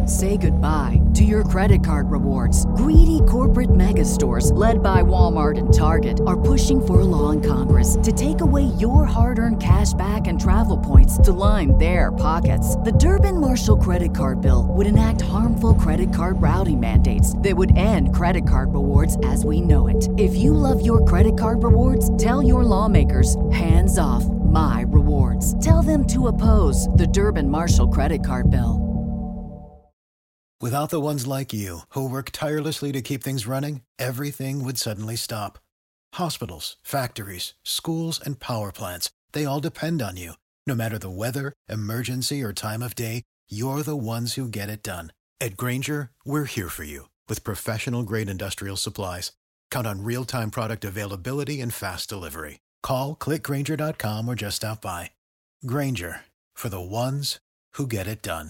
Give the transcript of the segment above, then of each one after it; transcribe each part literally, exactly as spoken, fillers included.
Say goodbye to your credit card rewards. Greedy corporate mega stores, led by Walmart and Target, are pushing for a law in Congress to take away your hard-earned cash back and travel points to line their pockets. The Durbin-Marshall credit card bill would enact harmful credit card routing mandates that would end credit card rewards as we know it. If you love your credit card rewards, tell your lawmakers, hands off my rewards. Tell them to oppose the Durbin-Marshall credit card bill. Without the ones like you, who work tirelessly to keep things running, everything would suddenly stop. Hospitals, factories, schools, and power plants, they all depend on you. No matter the weather, emergency, or time of day, you're the ones who get it done. At Grainger, we're here for you with professional-grade industrial supplies. Count on real-time product availability and fast delivery. Call, click Grainger dot com, or just stop by. Grainger, for the ones who get it done.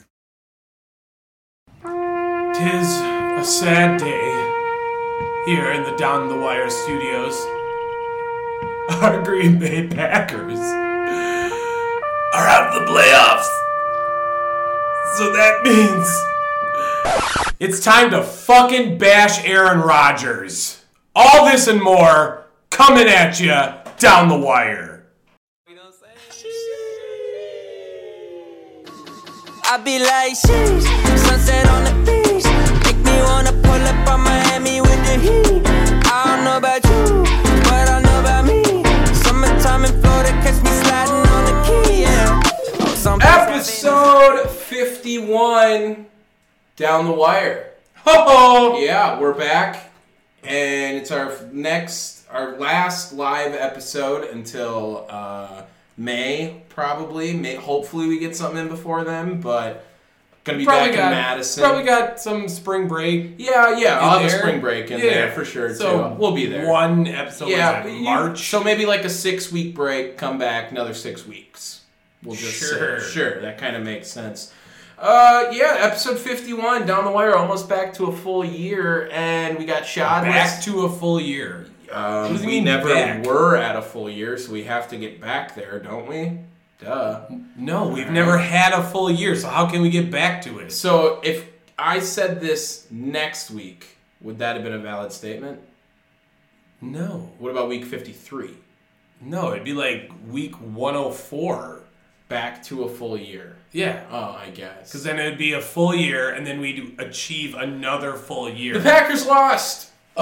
'Tis a sad day here in the Down the Wire studios. Our Green Bay Packers are out of the playoffs. So that means it's time to fucking bash Aaron Rodgers. All this and more coming at you down the wire. I be like, sheesh, sunset on the beach. Make me wanna pull up on Miami with the heat. I don't know about you, but I know about me. Summertime in Florida, catch me sliding on the key, yeah. Oh, Episode fifty-one, Down the Wire. Ho-ho! Yeah, we're back, and it's our next, our last live episode until, uh... May, probably. May, hopefully we get something in before then, but gonna be probably back got, in Madison. Probably got some spring break. Yeah, yeah, I'll have there. a spring break in yeah. there for sure, so too. We'll be there. One episode yeah, in you, March. So maybe like a six-week break, come back, another six weeks. We'll just sure. say, sure, that kind of makes sense. Uh, yeah, episode fifty-one, Down the Wire, almost back to a full year, and we got shot. Back to a full year. Um, what do you we mean never back? were at a full year, so we have to get back there, don't we? Duh. No, we've never had a full year, so how can we get back to it? So if I said this next week, would that have been a valid statement? No. What about week fifty-three? No, it'd be like week one oh four. Back to a full year. Yeah. Oh, I guess. Because then it'd be a full year, and then we'd achieve another full year. The Packers lost!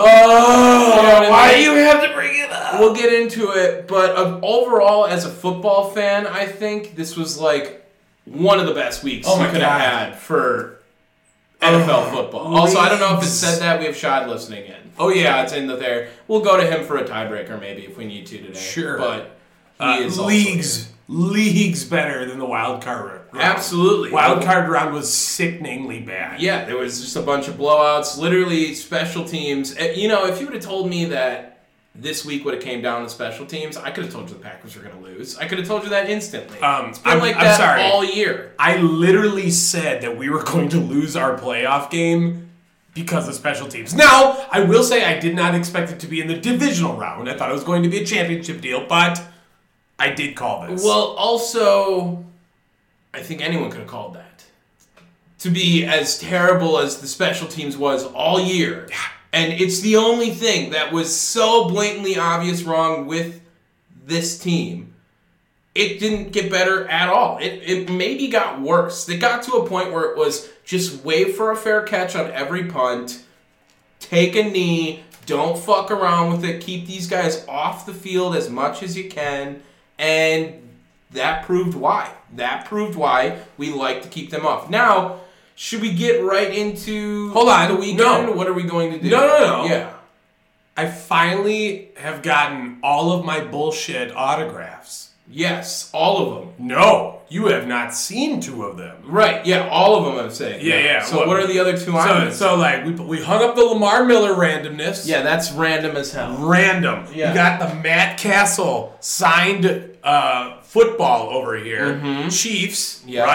Oh, You know what I why mean? do you have to bring it up? We'll get into it, but uh, overall, as a football fan, I think this was like one of the best weeks Oh we my could have God. had for N F L Oh, football. Also, I don't know if it leagues. said that. We have Shad listening in. Oh, yeah. Shad's in the there. We'll go to him for a tiebreaker maybe if we need to today. Sure. But he Uh, is also leagues, here. leagues better than the wild card round. Absolutely. Wild card round was sickeningly bad. Yeah, there was just a bunch of blowouts, literally special teams. Uh, You know, if you would have told me that this week would have came down to special teams, I could have told you the Packers were going to lose. I could have told you that instantly. Um, it's been I'm- like I'm that sorry. all year. I literally said that we were going to lose our playoff game because of special teams. Now, I will say I did not expect it to be in the divisional round. I thought it was going to be a championship deal, but I did call this. Well, also, I think anyone could have called that. To be as terrible as the special teams was all year. And it's the only thing that was so blatantly obvious wrong with this team. It didn't get better at all. It, it maybe got worse. It got to a point where it was just wait for a fair catch on every punt, take a knee, don't fuck around with it, keep these guys off the field as much as you can, and that proved why. That proved why we like to keep them off. Now, should we get right into Hold on, the weekend? no. What are we going to do? No, no, no. Yeah. I finally have gotten all of my bullshit autographs. Yes, all of them. No, you have not seen two of them. Right, yeah, all of them I'm saying. Yeah, yeah. So Well, what are the other two So, I'm so like, we, we hung up the Lamar Miller randomness. Yeah, that's random as hell. Random. Yeah. You got the Matt Castle signed uh, football over here. Chiefs, Yeah. right?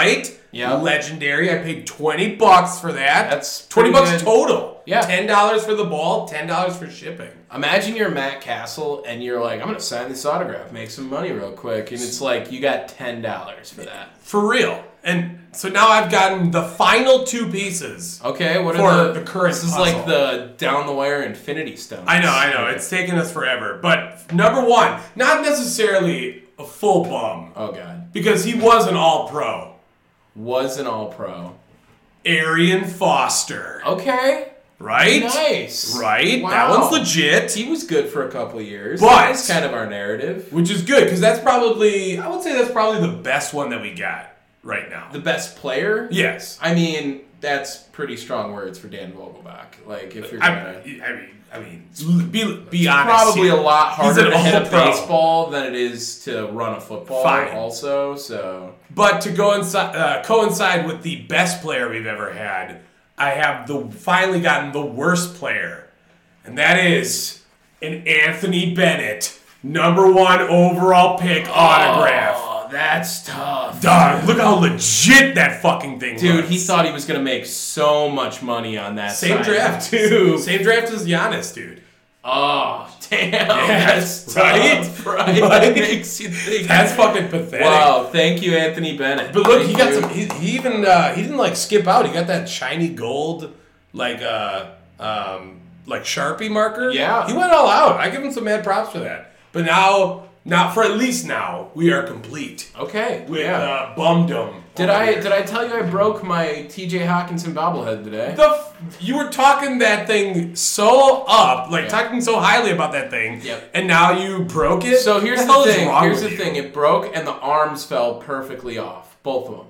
Yeah. Legendary. I paid twenty bucks for that. That's twenty pretty bucks good. total. Yeah. ten dollars for the ball, ten dollars for shipping. Imagine you're Matt Castle and you're like, I'm going to sign this autograph, make some money real quick. And it's like, you got ten dollars for that. For real. And so now I've gotten the final two pieces. Okay, what For are the, the current This is puzzle. like the down the wire Infinity Stones. I know, I know. It's taken us forever. But number one, not necessarily a full bum. Oh, God. Because he was an all-pro. Was an all-pro. Arian Foster. Okay. Right? Nice. Right? Wow. That one's legit. He was good for a couple of years. But- That's kind of our narrative. Which is good, because that's probably, I would say that's probably the best one that we got right now. The best player? Yes. I mean, that's pretty strong words for Dan Vogelbach. Like, if you're I, gonna... I mean, I mean, be, be honest. Probably here. a lot He's harder an to hit a all-pro. baseball than it is to run a football. Fine. Also, so But to go inside, uh, coincide with the best player we've ever had, I have the finally gotten the worst player, and that is an Anthony Bennett number one overall pick autograph. Oh, that's tough, Dog, look how legit that fucking thing was. dude. He thought he was gonna make so much money on that. same side, draft too. Same draft as Giannis, dude. Oh, damn. Yes, That's right? tough, right? Right? That makes you think. That's fucking pathetic. Wow, thank you, Anthony Bennett. But look, Thank he got you. some. He, he even uh, he didn't like skip out. He got that shiny gold, like uh, um, like Sharpie marker. Yeah. he went all out. I give him some mad props for that. But now, now for at least now, we are complete Okay, with yeah. uh, Bumdom. Did I did I tell you I broke my T J Hawkinson bobblehead today? The f- you were talking that thing so up, like Yeah. talking so highly about that thing, Yep. and now you broke it. So here's What the hell is thing. wrong Here's with the you? thing. It broke and the arms fell perfectly off, both of them.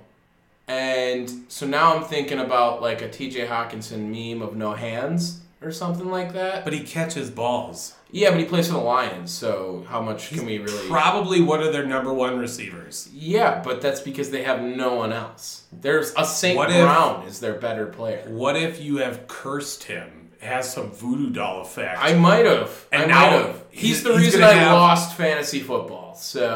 And so now I'm thinking about like a T J Hawkinson meme of no hands or something like that. But he catches balls. Yeah, but he plays for the Lions, so how much can we really? Probably one of their number one receivers. Yeah, but that's because they have no one else. There's a Saint What if- Brown is their better player. What if you have cursed him? It has some voodoo doll effect. I might have. And I now might have. He's, he's- the he's reason gonna I have- lost fantasy football.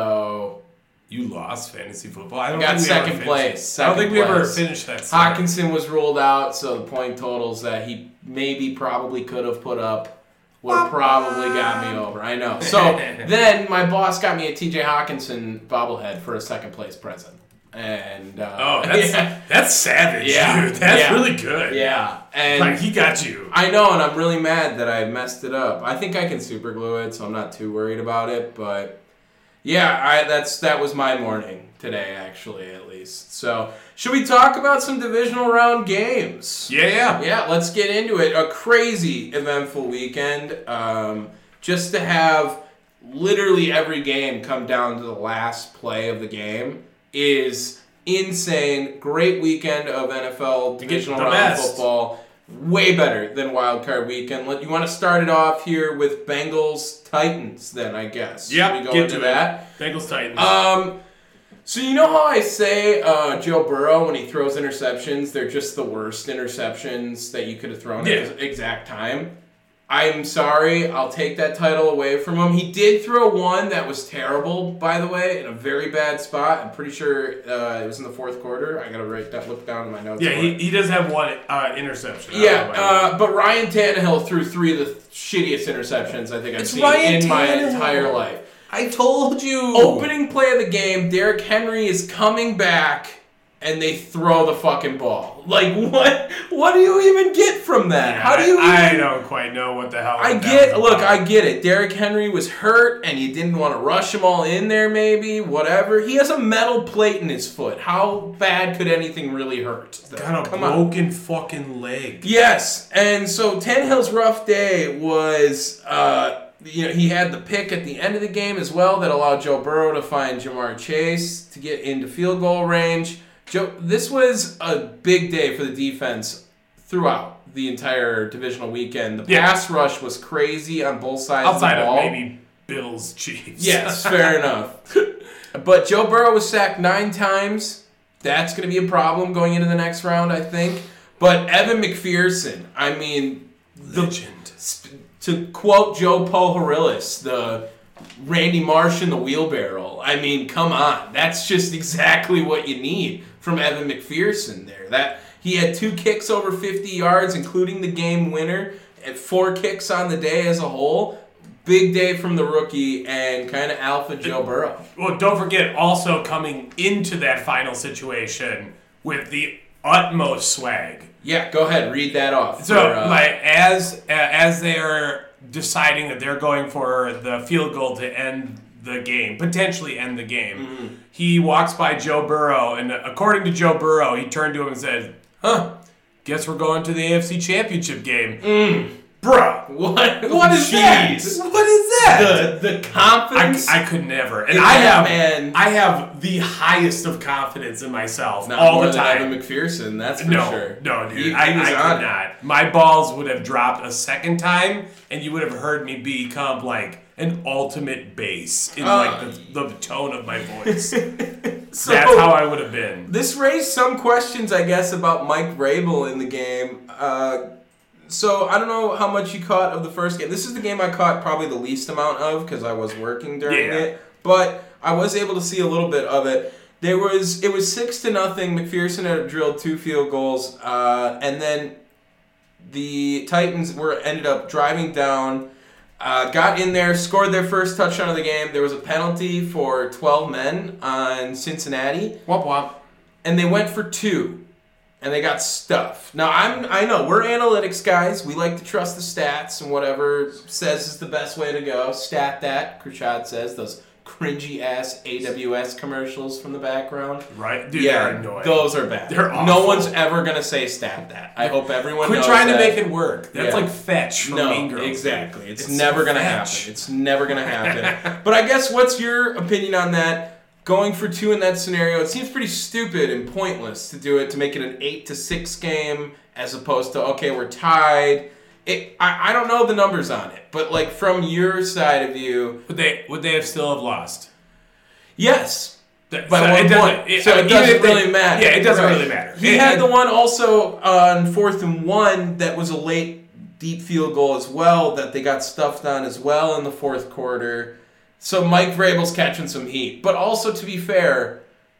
So You lost fantasy football. I don't Got think we ever second finished- place, I don't second think we ever place. finished that. series. Hawkinson was ruled out, so the point totals that he maybe probably could have put up would have probably got me over. I know. So then my boss got me a T J Hawkinson bobblehead for a second place present. And uh, Oh, that's yeah, that's savage, Yeah, dude. That's yeah. really good. yeah. And Like he got you. I know, and I'm really mad that I messed it up. I think I can super glue it, so I'm not too worried about it. But yeah, I that's that was my morning today, actually, at least. So should we talk about some divisional round games? Yeah, yeah. Yeah, let's get into it. A crazy, eventful weekend. Um, just to have literally every game come down to the last play of the game is insane. Great weekend of N F L divisional the round best. football. Way better than Wild Card Weekend. Let- You want to start it off here with Bengals Titans, then I guess. Yep, Should we go get into to that? it. Bengals Titans. Um, so you know how I say uh, Joe Burrow when he throws interceptions, they're just the worst interceptions that you could have thrown Yeah. at the exact time. I'm sorry, I'll take that title away from him. He did throw one that was terrible, by the way, in a very bad spot. I'm pretty sure uh, it was in the fourth quarter. I gotta write that, look down in my notes. yeah, for he, it. he does have one uh, interception. I Yeah, don't know about uh, but Ryan Tannehill threw three of the shittiest interceptions I think I've It's seen Ryan in my Tannehill. entire life. you. I told you. Opening play of the game, Derrick Henry is coming back, and they throw the fucking ball. Like, what? What do you even get from that? Yeah, How do you? I, even, I don't quite know what the hell. I that get. was Look, about. I get it. Derrick Henry was hurt, and you didn't want to rush him all in there. Maybe whatever. He has a metal plate in his foot. How bad could anything really hurt? got a Come on. broken fucking leg. Yes, and so Tannehill's rough day was, uh, you know, he had the pick at the end of the game as well that allowed Joe Burrow to find Jamar Chase to get into field goal range. Joe, this was a big day for the defense throughout the entire divisional weekend. The Yeah. pass rush was crazy on both sides Outside of the of ball. maybe Bills Chiefs. Yes, fair enough. But Joe Burrow was sacked nine times. That's going to be a problem going into the next round, I think. But Evan McPherson, I mean, the, Legend. to quote Joe Pohorilis, the Randy Marsh in the wheelbarrow. I mean, come on. That's just exactly what you need from Evan McPherson there. That he had two kicks over fifty yards, including the game winner, and four kicks on the day as a whole. Big day from the rookie and kind of alpha Joe Burrow. Well, don't forget, also coming into that final situation with the utmost swag. Yeah, go ahead, read that off. So, for, uh, like, as as they're deciding that they're going for the field goal to end the game, potentially end the game, mm-hmm. he walks by Joe Burrow, and according to Joe Burrow, he turned to him and said, "Huh, guess we're going to the A F C Championship game." Mm. Bruh, what? What is Jeez. that? What is that? The the confidence. I, I could never, and Yeah, I have, man. I have the highest of confidence in myself Not all more the than time. Evan McPherson, that's for no, sure. no, dude, He- I, he was I on could it. not. My balls would have dropped a second time, and you would have heard me become like an ultimate bass in Uh, like the, the tone of my voice. So, That's how I would have been. This raised some questions, I guess, about Mike Vrabel in the game. Uh, so I don't know how much you caught of the first game. This is the game I caught probably the least amount of because I was working during Yeah. it. But I was able to see a little bit of it. There was it was six to nothing. McPherson had drilled two field goals, uh, and then the Titans were ended up driving down. Uh, got in there, scored their first touchdown of the game. There was a penalty for twelve men on Cincinnati. Womp womp. And they went for two, and they got stuffed. Now, I'm, I know, we're analytics guys. We like to trust the stats and whatever says is the best way to go. Stat that, Krishad says, those cringy-ass A W S commercials from the background. Right? Dude, yeah, they're annoying. those are bad. They're awful. No one's ever going to say stat that. I hope everyone Quit knows trying that. to make it work. That's Yeah. like Fetch from No, Mean Girls. exactly. It's, It's never going to Fetch. happen. It's never going to happen. But I guess what's your opinion on that? Going for two in that scenario, it seems pretty stupid and pointless to do it, to make it an eight to six game as opposed to, okay, we're tied. It, I, I don't know the numbers on it, but like from your side of view, Would they would they have still have lost? yes. That- By so one it doesn't- point. it- So it even doesn't if they- really matter. Yeah, it doesn't Right. really matter. He It- had it- the one also on fourth and one that was a late deep field goal as well that they got stuffed on as well in the fourth quarter. So Mike Vrabel's catching some heat. But also, to be fair,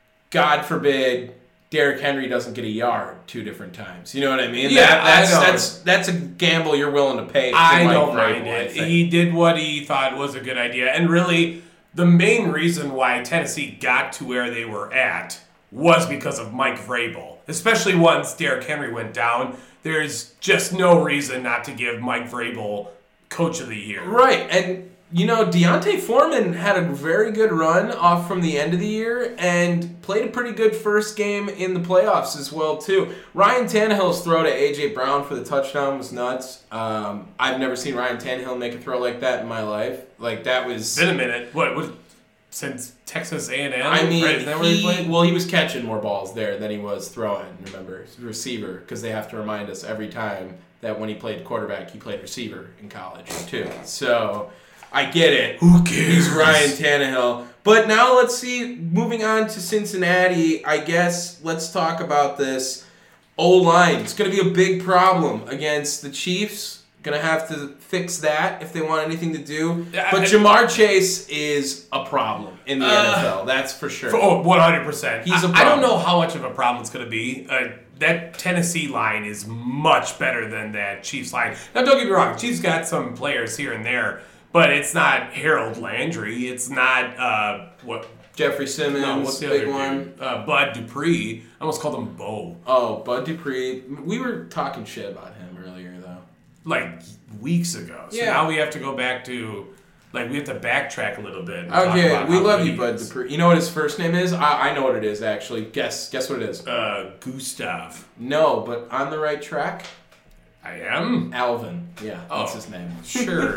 God forbid Derrick Henry doesn't get a yard two different times. You know what I mean? Yeah, That- that's, I know. that's that's a gamble you're willing to pay for I Mike don't Vrabel, mind I it. think. He did what he thought was a good idea. And really, the main reason why Tennessee got to where they were at was because of Mike Vrabel. Especially once Derrick Henry went down. There's just no reason not to give Mike Vrabel Coach of the Year. Right, and you know, Deontay Foreman had a very good run off from the end of the year and played a pretty good first game in the playoffs as well, too. Ryan Tannehill's throw to A J. Brown for the touchdown was nuts. Um, I've never seen Ryan Tannehill make a throw like that in my life. Like, that was... It's been a minute. What, what since Texas A and M? I mean, right? Is that where he he, played? well, he was catching more balls there than he was throwing, remember? Receiver, because they have to remind us every time that when he played quarterback, he played receiver in college, too. So... I get it. Who cares? He's Ryan Tannehill. But now let's see, moving on to Cincinnati, I guess let's talk about this O-line. It's going to be a big problem against the Chiefs. Going to have to fix that if they want anything to do. Yeah, But I- Jamar Chase is a problem in the Uh, N F L. That's for sure. For, oh, one hundred percent. He's a I- I don't problem. know how much of a problem it's going to be. Uh, that Tennessee line is much better than that Chiefs line. Now, don't get me wrong. Chiefs got some players here and there, but it's not Harold Landry. It's not, uh, what... Jeffrey Simmons, No, what's the big other one. dude? Uh, Bud Dupree. I almost called him Bo. Oh, Bud Dupree. We were talking shit about him earlier, though. Like, weeks ago. So Yeah. now we have to go back to... Like, we have to backtrack a little bit. And talk Okay, about we how love good you, he Bud is. Dupree. You know what his first name is? I, I know what it is, actually. Guess guess what it is. Uh, Gustav. No, but on the right track? I am? Alvin. Yeah, that's Oh. his name. Sure.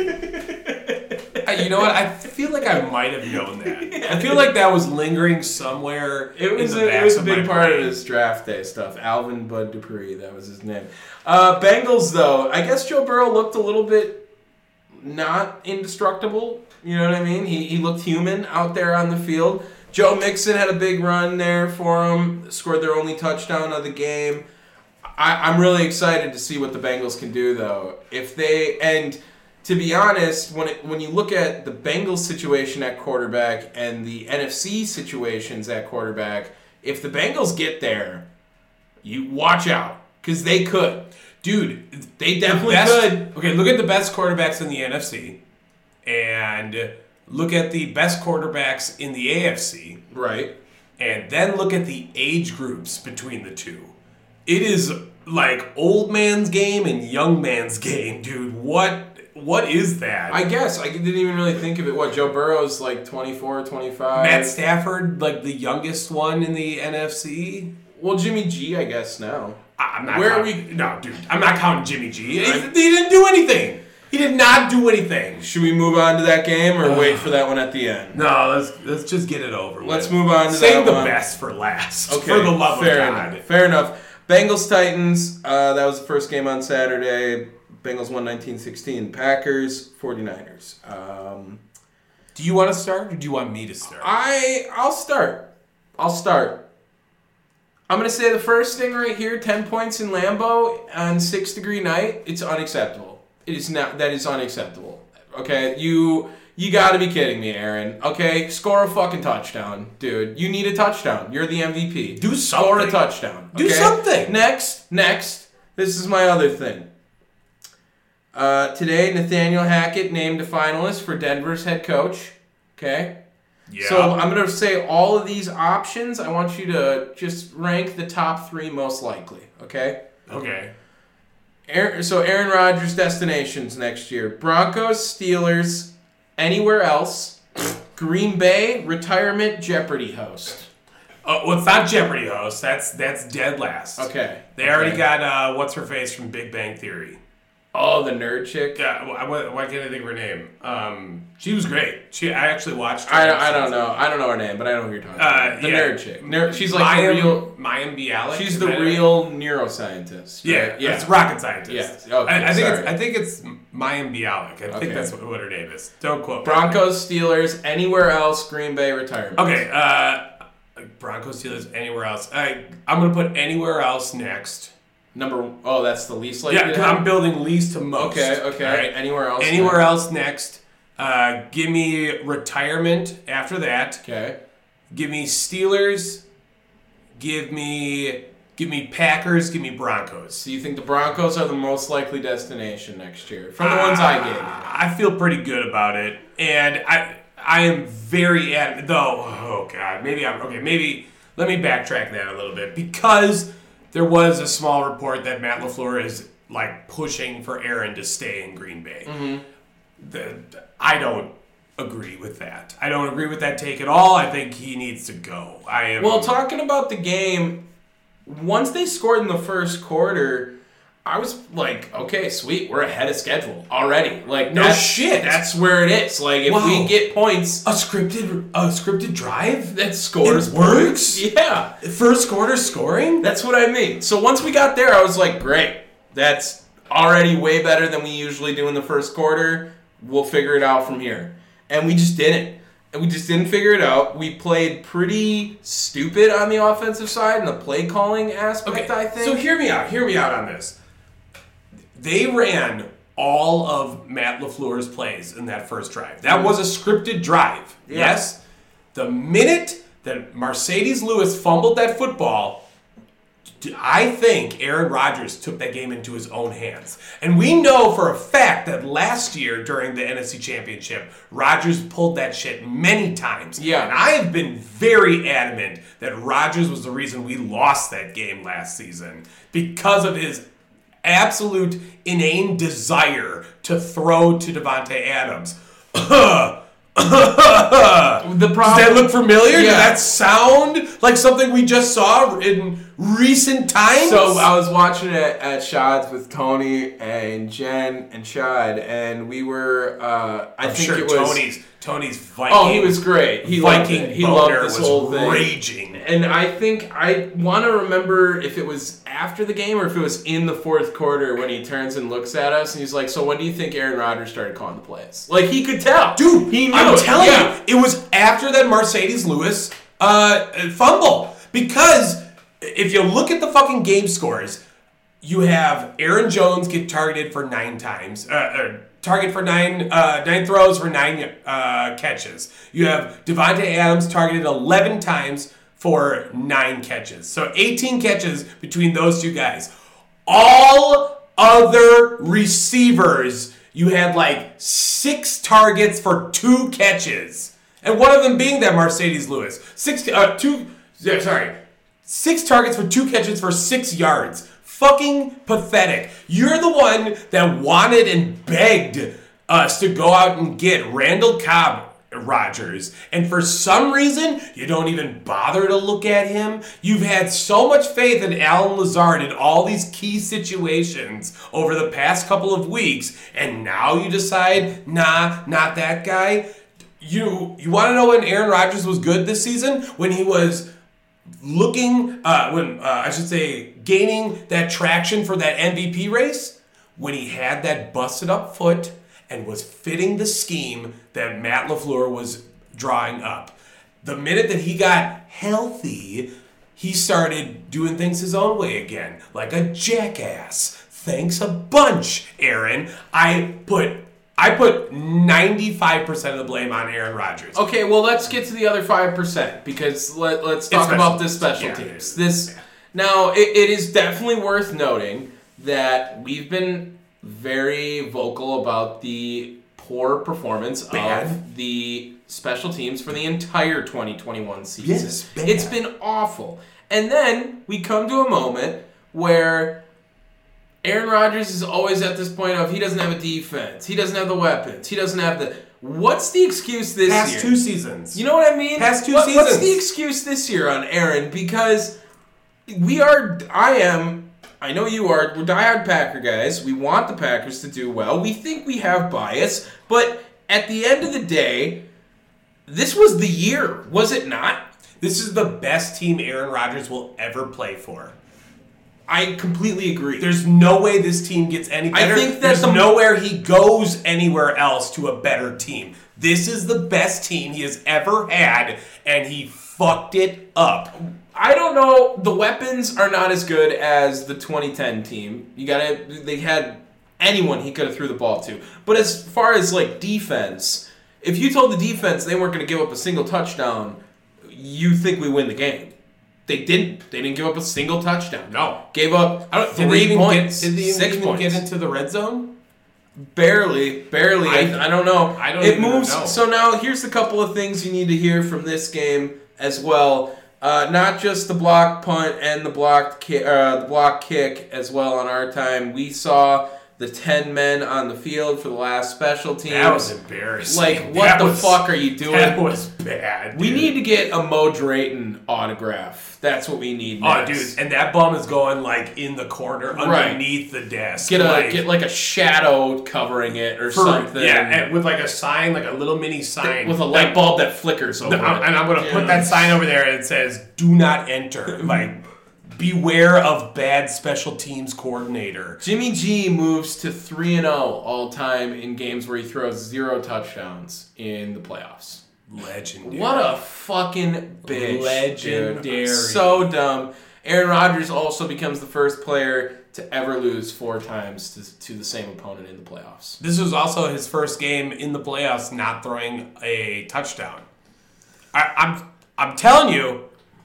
Uh, you know what? I feel like I might have known that. I feel like that was lingering somewhere. It was in a, the it was a backs big of my part brain. of his draft day stuff. Alvin Bud Dupree, that was his name. Uh, Bengals, though, I guess Joe Burrow looked a little bit not indestructible. You know what I mean? He he looked human out there on the field. Joe Mixon had a big run there for him. Scored their only touchdown of the game. I, I'm really excited to see what the Bengals can do, though. If they and to be honest, when it, when you look at the Bengals situation at quarterback and the N F C situations at quarterback, if the Bengals get there, you watch out because they could, dude. They definitely the best, could. Okay, look at the best quarterbacks in the N F C, and look at the best quarterbacks in the A F C, right? And then look at the age groups between the two. It is like old man's game and young man's game, dude. What what is that? I guess I didn't even really think of it. What, Joe Burrow's like twenty-four, twenty-five Matt Stafford, like the youngest one in the N F C. Well, Jimmy G, I guess now. I'm not. Where counting, are we? No, dude. I'm not counting Jimmy G. He, he didn't do anything. He did not do anything. Should we move on to that game or wait for that one at the end? No, let's let's just get it over with. Let's move on to Save that the one. best for last. Okay, For the love fair of God. Enough. Fair enough. Bengals Titans. Uh, that was the first game on Saturday. Bengals won nineteen sixteen. Packers forty-niners. Um, do you want to start or do you want me to start? I I'll start. I'll start. I'm gonna say the first thing right here. Ten points in Lambeau on six degree night. It's unacceptable. It is not. That is unacceptable. Okay, you you got to be kidding me, Aaron. Okay, score a fucking touchdown, dude. You need a touchdown. You're the M V P. Do Score something. a touchdown. Do okay? something. Next, next. This is my other thing. Uh, today, Nathaniel Hackett named a finalist for Denver's head coach. Okay. Yeah. So I'm gonna say all of these options. I want you to just rank the top three most likely. Okay. Okay. Aaron, so Aaron Rodgers' destinations next year: Broncos, Steelers, anywhere else, Green Bay, retirement, Jeopardy host. Uh, well, it's not Jeopardy host. That's that's dead last. Okay. They okay. already got uh, what's her face from Big Bang Theory. Oh, the nerd chick. Yeah. Why, why can't I think of her name? Um, she was great. She I actually watched. Her I don't, I don't know. I don't know her name, but I know who you're talking about. Uh, the yeah. nerd chick. Nerd, she's like Mayim, the real. Mayim Bialik. She's the real neuroscientist. Yeah, Right? Yeah. It's rocket scientist. Yeah. Okay, I, I think sorry. it's I think it's Mayim Bialik. I Okay. think that's what, what her name is. Don't quote me. Broncos, Steelers, anywhere else, Green Bay, retirement. Okay. Uh, Broncos, Steelers, anywhere else. I I'm gonna put anywhere else next. Number. Oh, that's the least likely. Yeah, to because happen? I'm building least to most. Okay. Okay. All right? Anywhere else. Anywhere next. else next. Uh, give me retirement after that. Okay. Give me Steelers. Give me give me Packers. Give me Broncos. So you think the Broncos are the most likely destination next year from the ones I gave you? I feel pretty good about it, and I I am very adamant. Though, oh god, maybe I'm okay. Maybe let me backtrack that a little bit because there was a small report that Matt LaFleur is like pushing for Aaron to stay in Green Bay. Mm-hmm. The, I don't agree with that. I don't agree with that take at all. I think he needs to go. I am. Well, talking about the game, once they scored in the first quarter, I was like, okay, sweet, we're ahead of schedule already. Like, No that's, shit. That's where it is. Like, if Wow. we get points, a scripted a scripted drive that scores It works? points. Yeah, first quarter scoring. that's what I mean. So once we got there, I was like, great, that's already way better than we usually do in the first quarter. We'll figure it out from here. And we just didn't. And we just didn't figure it out. We played pretty stupid on the offensive side in the play calling aspect, I think. So hear me out. Hear me out on this. They ran all of Matt LaFleur's plays in that first drive. That was a scripted drive. Yeah. Yes? The minute that Mercedes Lewis fumbled that football, I think Aaron Rodgers took that game into his own hands. And we know for a fact that last year during the N F C Championship, Rodgers pulled that shit many times. Yeah. And I have been very adamant that Rodgers was the reason we lost that game last season because of his absolute inane desire to throw to Devontae Adams. The problem, Does that look familiar? Yeah. Does that sound like something we just saw in recent times? So I was watching it at Shad's with Tony and Jen and Shad, and we were. Uh, I I'm think sure it was Tony's Tony's Viking. Oh, he was great. He loved Viking it. He loved boner this was whole thing. raging. And I think I want to remember if it was after the game or if it was in the fourth quarter when he turns and looks at us and he's like, "So when do you think Aaron Rodgers started calling the plays?" Like he could tell, Dude, He knew. I'm it. telling Yeah. you, it was after that Mercedes Lewis uh, fumble. Because if you look at the fucking game scores, you have Aaron Jones get targeted for nine times. Uh, uh, target for nine uh, nine throws for nine uh, catches. You have Devontae Adams targeted eleven times for nine catches. So eighteen catches between those two guys. All other receivers, you had like six targets for two catches. And one of them being that Mercedes Lewis. Six, uh, two, sorry, six targets for two catches for six yards. Fucking pathetic. You're the one that wanted and begged us to go out and get Randall Cobb Rodgers, and for some reason you don't even bother to look at him. You've had so much faith in Alan Lazard in all these key situations over the past couple of weeks, and now you decide, nah, not that guy. You you want to know when Aaron Rodgers was good this season? When he was looking, uh, when uh, I should say, gaining that traction for that M V P race, when he had that busted up foot and was fitting the scheme that Matt LaFleur was drawing up. The minute that he got healthy, he started doing things his own way again, like a jackass. Thanks a bunch, Aaron. I put I put ninety-five percent of the blame on Aaron Rodgers. Okay, well, let's get to the other five percent, because let, let's talk about this special yeah, teams. This Now, it, it is definitely worth noting that we've been very vocal about the poor performance Bad. of the special teams for the entire twenty twenty-one season. Yes, bad. It's been awful. And then we come to a moment where Aaron Rodgers is always at this point of he doesn't have a defense, he doesn't have the weapons, he doesn't have the... What's the excuse this Past year? two seasons. You know what I mean? Past two what, seasons. What's the excuse this year on Aaron? Because we are... I am... I know you are. We're diehard Packer guys. We want the Packers to do well. We think we have bias. But at the end of the day, this was the year, was it not? This is the best team Aaron Rodgers will ever play for. I completely agree. There's no way this team gets any better. I think that There's the, nowhere he goes anywhere else to a better team. This is the best team he has ever had, and he fucked it up. I don't know. The weapons are not as good as the twenty ten team. You gotta. They had anyone he could have threw the ball to. But as far as like defense, if you told the defense they weren't going to give up a single touchdown, you think we win the game. They didn't. They didn't give up a single touchdown. No. Gave up I don't, three did they even points. Get, did they six even points. get into the red zone? Barely, barely. I, I- I don't know. I don't It even moves. know. So now here's a couple of things you need to hear from this game as well. Uh, not just the block punt and the blocked ki- uh, the block kick as well on our time. We saw the ten men on the field for the last special teams. That was embarrassing. Like, what That the was- fuck are you doing? That was bad. We dude. need to get a Mo Drayton autograph. That's what we need Oh, next. dude, and that bum is going like in the corner Right. underneath the desk. Get a like, get like a shadow covering it or for- something. Yeah, and with like a sign, like a little mini sign with a light bulb that flickers over No, it. and I'm gonna Yeah. put that sign over there and it says "Do not enter." Like, beware of bad special teams coordinator. Jimmy G moves to three and oh all time in games where he throws zero touchdowns in the playoffs. Legendary. What a fucking bitch. Legendary. Dude. So dumb. Aaron Rodgers also becomes the first player to ever lose four times to, to the same opponent in the playoffs. This was also his first game in the playoffs not throwing a touchdown. I, I'm I'm telling you,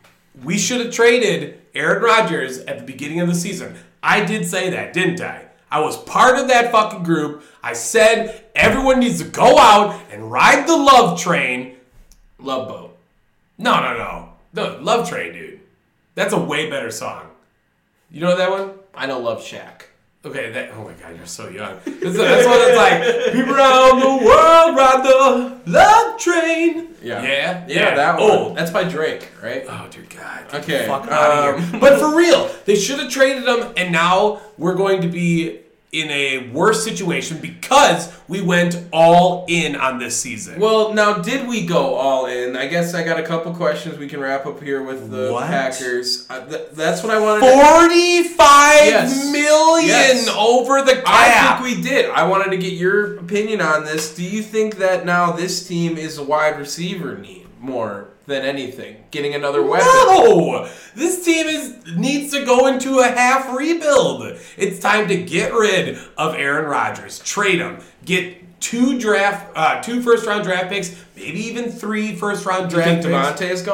we should have traded Aaron Rodgers at the beginning of the season. I did say that, didn't I? I was part of that fucking group. I said everyone needs to go out and ride the love train. Love Boat. No, no, no. No, Love Train, dude. That's a way better song. You know that one? I know Love Shack. Okay, that, oh my god, you're so young. That's, that's what it's like. People around the world ride the love train. Yeah. Yeah? Yeah, that one. Oh. That's by Drake, right? Oh, dear God. Get Okay, the fuck out of um, here. But for real, they should have traded him, and now we're going to be in a worse situation because we went all in on this season. Well, now, did we go all in? I guess I got a couple questions we can wrap up here with the What? Packers. Uh, th- that's what I wanted to... forty-five Yes. million Yes. over the cap. I think we did. I wanted to get your opinion on this. Do you think that now this team is a wide receiver need more than anything? Getting another weapon? No! This team is needs to go into a half rebuild. It's time to get rid of Aaron Rodgers. Trade him. Get two draft, uh, two first round draft picks, maybe even three first round Do you draft think picks. Devontae is gone?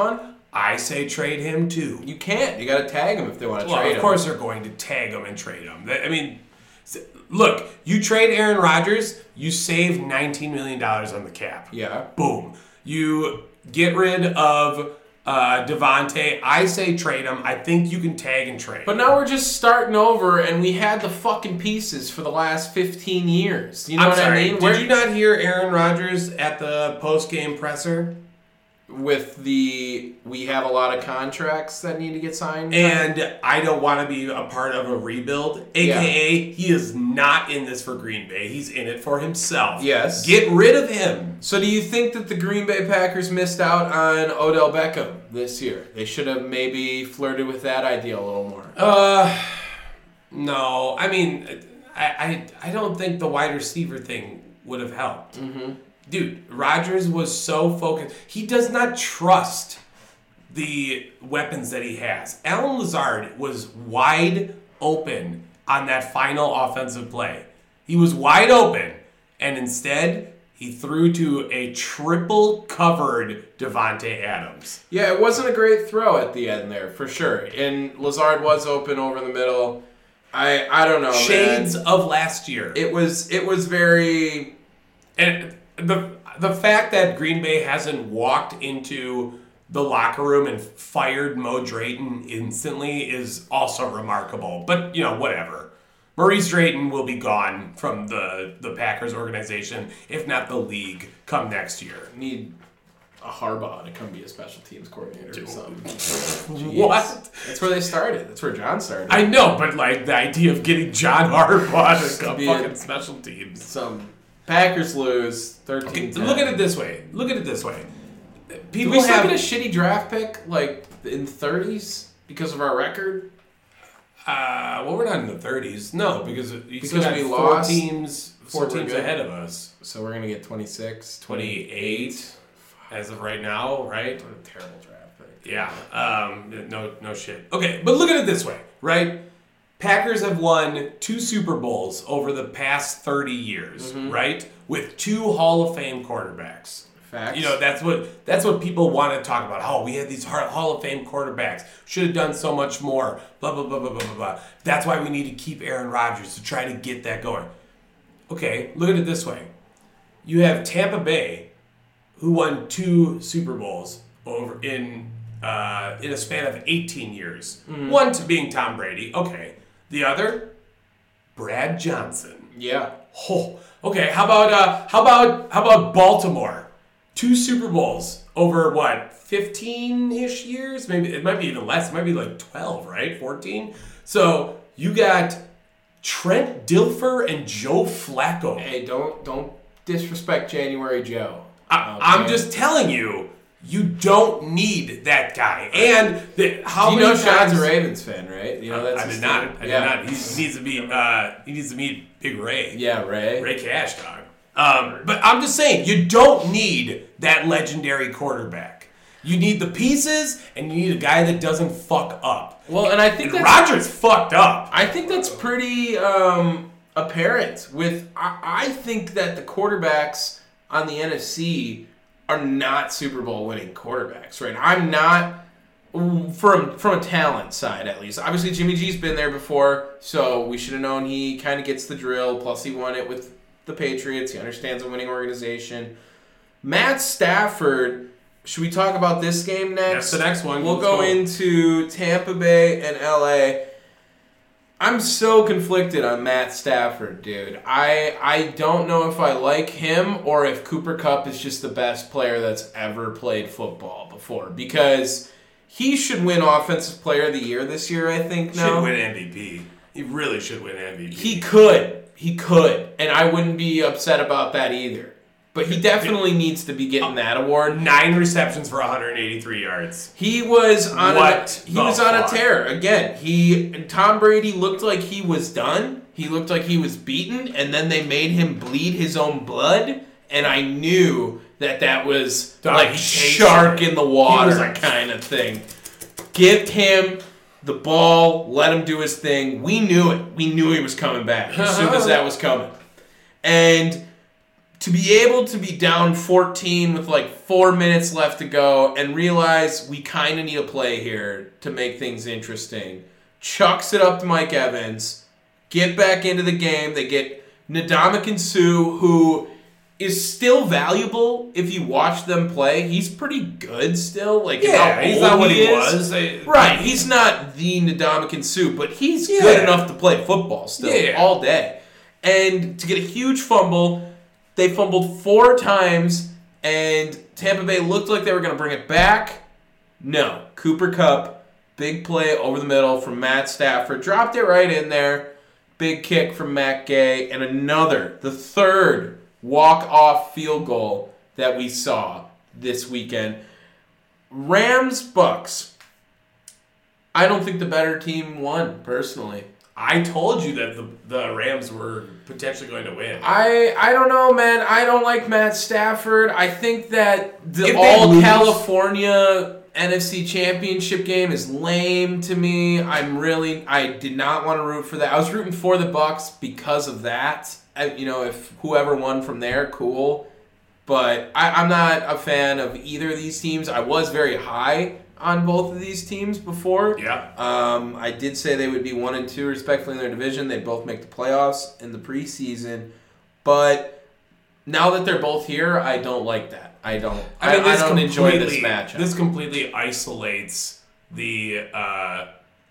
I say trade him too. You can't. You got to tag him if they want to Well, trade him. of course they're going to tag him and trade him. I mean, look, you trade Aaron Rodgers, you save nineteen million dollars on the cap. Yeah. Boom. You get rid of uh, Devontae. I say trade him. I think you can tag and trade. But now we're just starting over, and we had the fucking pieces for the last fifteen years. You know I'm what sorry, I mean? Did We're- you not hear Aaron Rodgers at the post-game presser? With the, we have a lot of contracts that need to get signed. And I don't want to be a part of a rebuild, a k a he is not in this for Green Bay. He's in it for himself. Yes. Get rid of him. So do you think that the Green Bay Packers missed out on Odell Beckham this year? They should have maybe flirted with that idea a little more. Uh, no. I mean, I I, I don't think the wide receiver thing would have helped. Mm-hmm. Dude, Rodgers was so focused. He does not trust the weapons that he has. Alan Lazard was wide open on that final offensive play. He was wide open, and instead he threw to a triple covered Devontae Adams. Yeah, it wasn't a great throw at the end there, for sure. And Lazard was open over the middle. I I don't know, Shades man. of last year. It was it was very... And the the fact that Green Bay hasn't walked into the locker room and fired Mo Drayton instantly is also remarkable. But, you know, whatever. Maurice Drayton will be gone from the, the Packers organization, if not the league, come next year. Need a Harbaugh to come be a special teams coordinator or something. Jeez. What? That's where they started. That's where John started. I know, but, like, the idea of getting John Harbaugh to come Be a- fucking special teams. Some Packers lose thirteen ten. Look at it this way. Look at it this way. Did People we still have... get a shitty draft pick, like, in the thirties because of our record? Uh, well, we're not in the thirties. No, because you Because still got we four lost, teams, four so we're teams good. ahead of us. So we're going to get twenty-six, twenty-eight as of right now, right? What a terrible draft pick. Yeah. Um, no, no shit. Okay, but look at it this way, right? Packers have won two Super Bowls over the past thirty years, Mm-hmm. right? With two Hall of Fame quarterbacks. Facts. You know, that's what that's what people want to talk about. Oh, we had these Hall of Fame quarterbacks. Should have done so much more. Blah, blah, blah, blah, blah, blah, blah. That's why we need to keep Aaron Rodgers to try to get that going. Okay, look at it this way. You have Tampa Bay, who won two Super Bowls over in uh, in a span of eighteen years. Mm-hmm. One to being Tom Brady. Okay. The other, Brad Johnson. Yeah. Oh, okay. How about uh, how about how about Baltimore? Two Super Bowls over what, fifteen-ish years? Maybe it might be even less. It might be like twelve, right? fourteen. So you got Trent Dilfer and Joe Flacco. Hey, don't don't disrespect January Joe. I, Okay. I'm just telling you, you don't need that guy. And the, how Do you many know Sean's times? a Ravens fan, right? You know that's I his did not. thing. I yeah. did not. He needs to meet. Uh, he needs to meet Big Ray. Yeah, Ray. Ray Cash, dog. Um, but I'm just saying, you don't need that legendary quarterback. You need the pieces, and you need a guy that doesn't fuck up. Well, and I think And that's Rodgers fucked up. I think that's pretty um, apparent. With I, I think that the quarterbacks on the N F C are not Super Bowl winning quarterbacks, right? I'm not from from a talent side at least. Obviously, Jimmy G's been there before, so we should have known he kind of gets the drill. Plus, he won it with the Patriots. He understands a winning organization. Matt Stafford. Should we talk about this game next? That's the next one. We'll Let's go go. into Tampa Bay and L A. I'm so conflicted on Matt Stafford, dude. I I don't know if I like him or if Cooper Kupp is just the best player that's ever played football before. Because he should win Offensive Player of the Year this year, I think, now. Should win M V P. He really should win M V P. He could. He could. And I wouldn't be upset about that either. But he definitely needs to be getting that award. Nine receptions for one hundred eighty-three yards. He was on What a, he the was on a fuck? tear again. He Tom Brady looked like he was done. He looked like he was beaten, and then they made him bleed his own blood. And I knew that that was Dog, like he chased shark him. in the water He was like- kind of thing. Give him the ball, let him do his thing. We knew it. We knew he was coming back as soon as that was coming. And to be able to be down fourteen with like four minutes left to go and realize we kind of need a play here to make things interesting, chucks it up to Mike Evans, get back into the game. They get Ndamukong Suh, who is still valuable if you watch them play. He's pretty good still. Like, yeah, how he's old not what he he is. was. Right, he's not the Ndamukong Suh, but he's Yeah. good enough to play football still Yeah. all day. And to get a huge fumble, they fumbled four times, and Tampa Bay looked like they were going to bring it back. No. Cooper Kupp, big play over the middle from Matt Stafford, dropped it right in there. Big kick from Matt Gay, and another, the third walk-off field goal that we saw this weekend. Rams, Bucks. I don't think the better team won, personally. I told you that the, the Rams were potentially going to win. I I don't know, man. I don't like Matt Stafford. I think that the If they all lose- California N F C Championship game is lame to me. I'm really I did not want to root for that. I was rooting for the Bucks because of that. I, you know, if whoever won from there, cool. But I, I'm not a fan of either of these teams. I was very high on both of these teams before. Yeah. Um, I did say they would be one and two respectively in their division. They both make the playoffs in the preseason, but now that they're both here, I don't like that. I don't. I, I mean, this I don't enjoy this completely- matchup. This completely isolates the uh,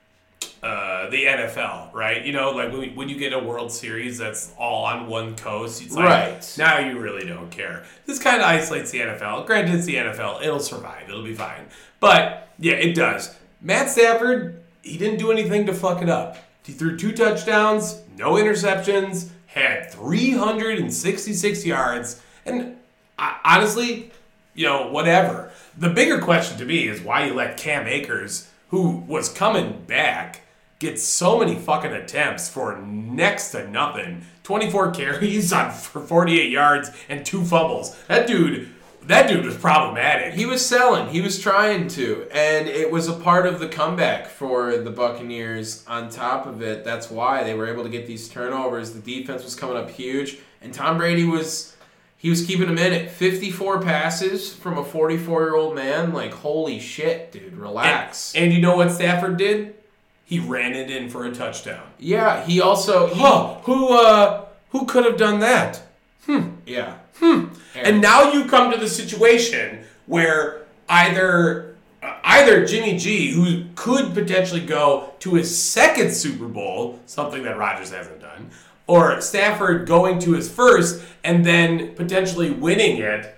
uh, the N F L, right? You know, like when, when you get a World Series that's all on one coast, it's like, Right. now you really don't care. This kind of isolates the N F L. Granted, it's the N F L. It'll survive. It'll be fine. But, yeah, it does. Matt Stafford, he didn't do anything to fuck it up. He threw two touchdowns, no interceptions, had three hundred sixty-six yards, and uh, honestly, you know, whatever. The bigger question to me is why you let Cam Akers, who was coming back, get so many fucking attempts for next to nothing. twenty-four carries on for forty-eight yards and two fumbles. That dude, that dude was problematic. He was selling. He was trying to. And it was a part of the comeback for the Buccaneers. On top of it, that's why they were able to get these turnovers. The defense was coming up huge. And Tom Brady was... He was keeping them in at fifty-four passes from a forty-four-year-old man. Like, holy shit, dude. Relax. And, and you know what Stafford did? He ran it in for a touchdown. yeah, he also... He, Huh, who, uh, who could have done that? Yeah. And now you come to the situation where either uh, either Jimmy G, who could potentially go to his second Super Bowl, something that Rodgers hasn't done, or Stafford going to his first and then potentially winning it.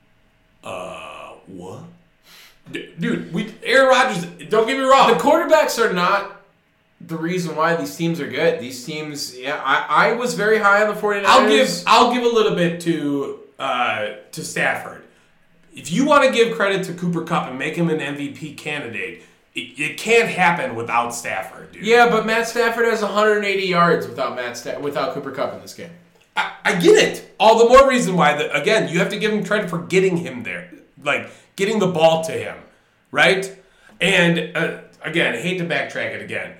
Uh, what? D- Dude, we Aaron Rodgers, don't get me wrong. The quarterbacks are not the reason why these teams are good. These teams, yeah, I, I was very high on the 49ers. I'll give I'll give a little bit to uh, to Stafford. If you want to give credit to Cooper Kupp and make him an M V P candidate, it, it can't happen without Stafford, dude. Yeah, but Matt Stafford has one hundred eighty yards without Matt Sta- without Cooper Kupp in this game. I, I get it. All the more reason why that again you have to give him credit for getting him there, like getting the ball to him, right? And uh, again, I hate to backtrack it again.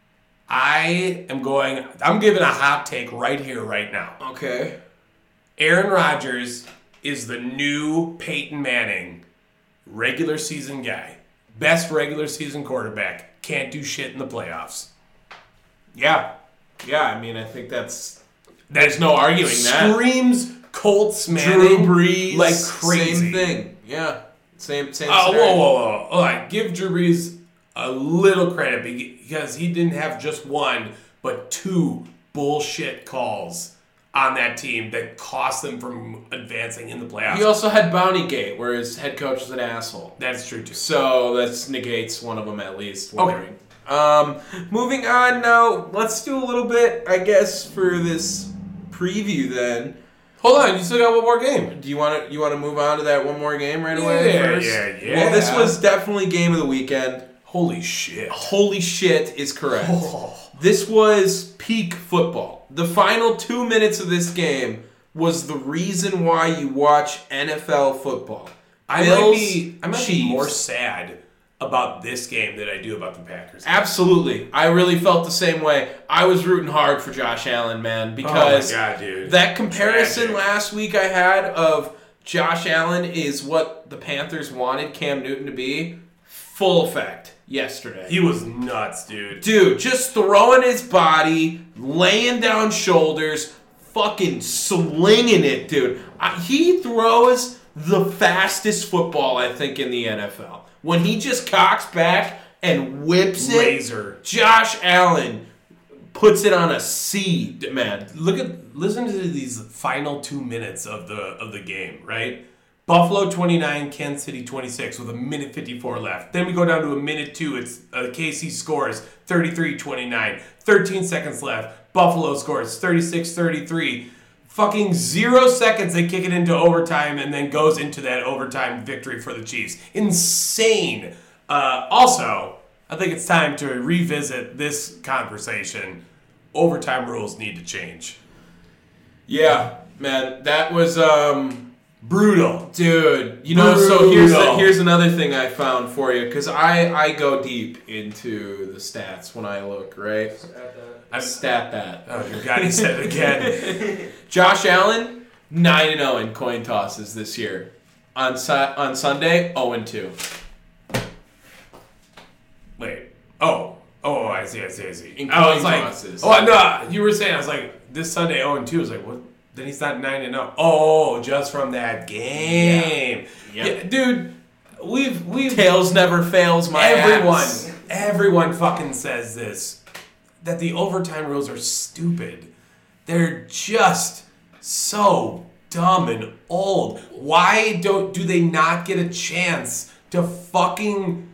I am going. I'm giving a hot take right here, right now. Okay. Aaron Rodgers is the new Peyton Manning, regular season guy. Best regular season quarterback. Can't do shit in the playoffs. Yeah. Yeah, I mean, I think that's... There's no arguing that. Screams Colts Drew Manning Brees, like crazy. Same thing. Yeah. Same, same Oh, whoa, scenario. whoa, whoa. All right, give Drew Brees a little credit because he didn't have just one, but two bullshit calls on that team that cost them from advancing in the playoffs. He also had Bounty Gate, where his head coach was an asshole. That's true, too. So that negates one of them at least. Okay. Wondering. Um, moving on now, let's do a little bit, I guess, for this preview then. Hold on, you still got one more game. Do you want to you want to move on to that one more game right away Yeah, first? yeah, yeah. Well, this was definitely game of the weekend. Holy shit. Holy shit is correct. Oh. This was peak football. The final two minutes of this game was the reason why you watch N F L football. I Bills, might be I might be Chiefs. more sad about this game than I do about the Packers. Absolutely. I really felt the same way. I was rooting hard for Josh Allen, man, because oh my God, dude. that comparison Tragic. last week I had of Josh Allen is what the Panthers wanted Cam Newton to be, full effect yesterday. He was nuts, dude. Dude, just throwing his body, laying down shoulders, fucking slinging it, dude. I, he throws the fastest football, I think, in the N F L. When he just cocks back and whips it, Laser. Josh Allen puts it on a C, man. Look at listen to these final two minutes of the of the game, right? Buffalo twenty-nine, Kansas City twenty-six with a minute fifty-four left. Then we go down to a minute two. It's uh, K C scores thirty-three twenty-nine. thirteen seconds left. Buffalo scores thirty-six thirty-three. Fucking zero seconds, they kick it into overtime and then goes into that overtime victory for the Chiefs. Insane. Uh, also, I think it's time to revisit this conversation. Overtime rules need to change. Yeah, man, that was um, brutal, dude. You know, brutal. So here's the, here's another thing I found for you because I I go deep into the stats when I look, right. I stat that. Oh, your God, he said it again. Josh Allen, nine and oh in coin tosses this year. On su- on Sunday, oh and two. Wait. Oh. Oh, I see, I see, I see. In I was coin like, tosses. oh, no, you were saying, I was like, this Sunday oh and two. I was like, what? Then he's not nine and oh. Oh, just from that game. Yeah. Yeah, dude, we've, we've... Tails never fails, my Everyone, ass. everyone fucking says this. That the overtime rules are stupid. They're just so dumb and old. Why don't do they not get a chance to fucking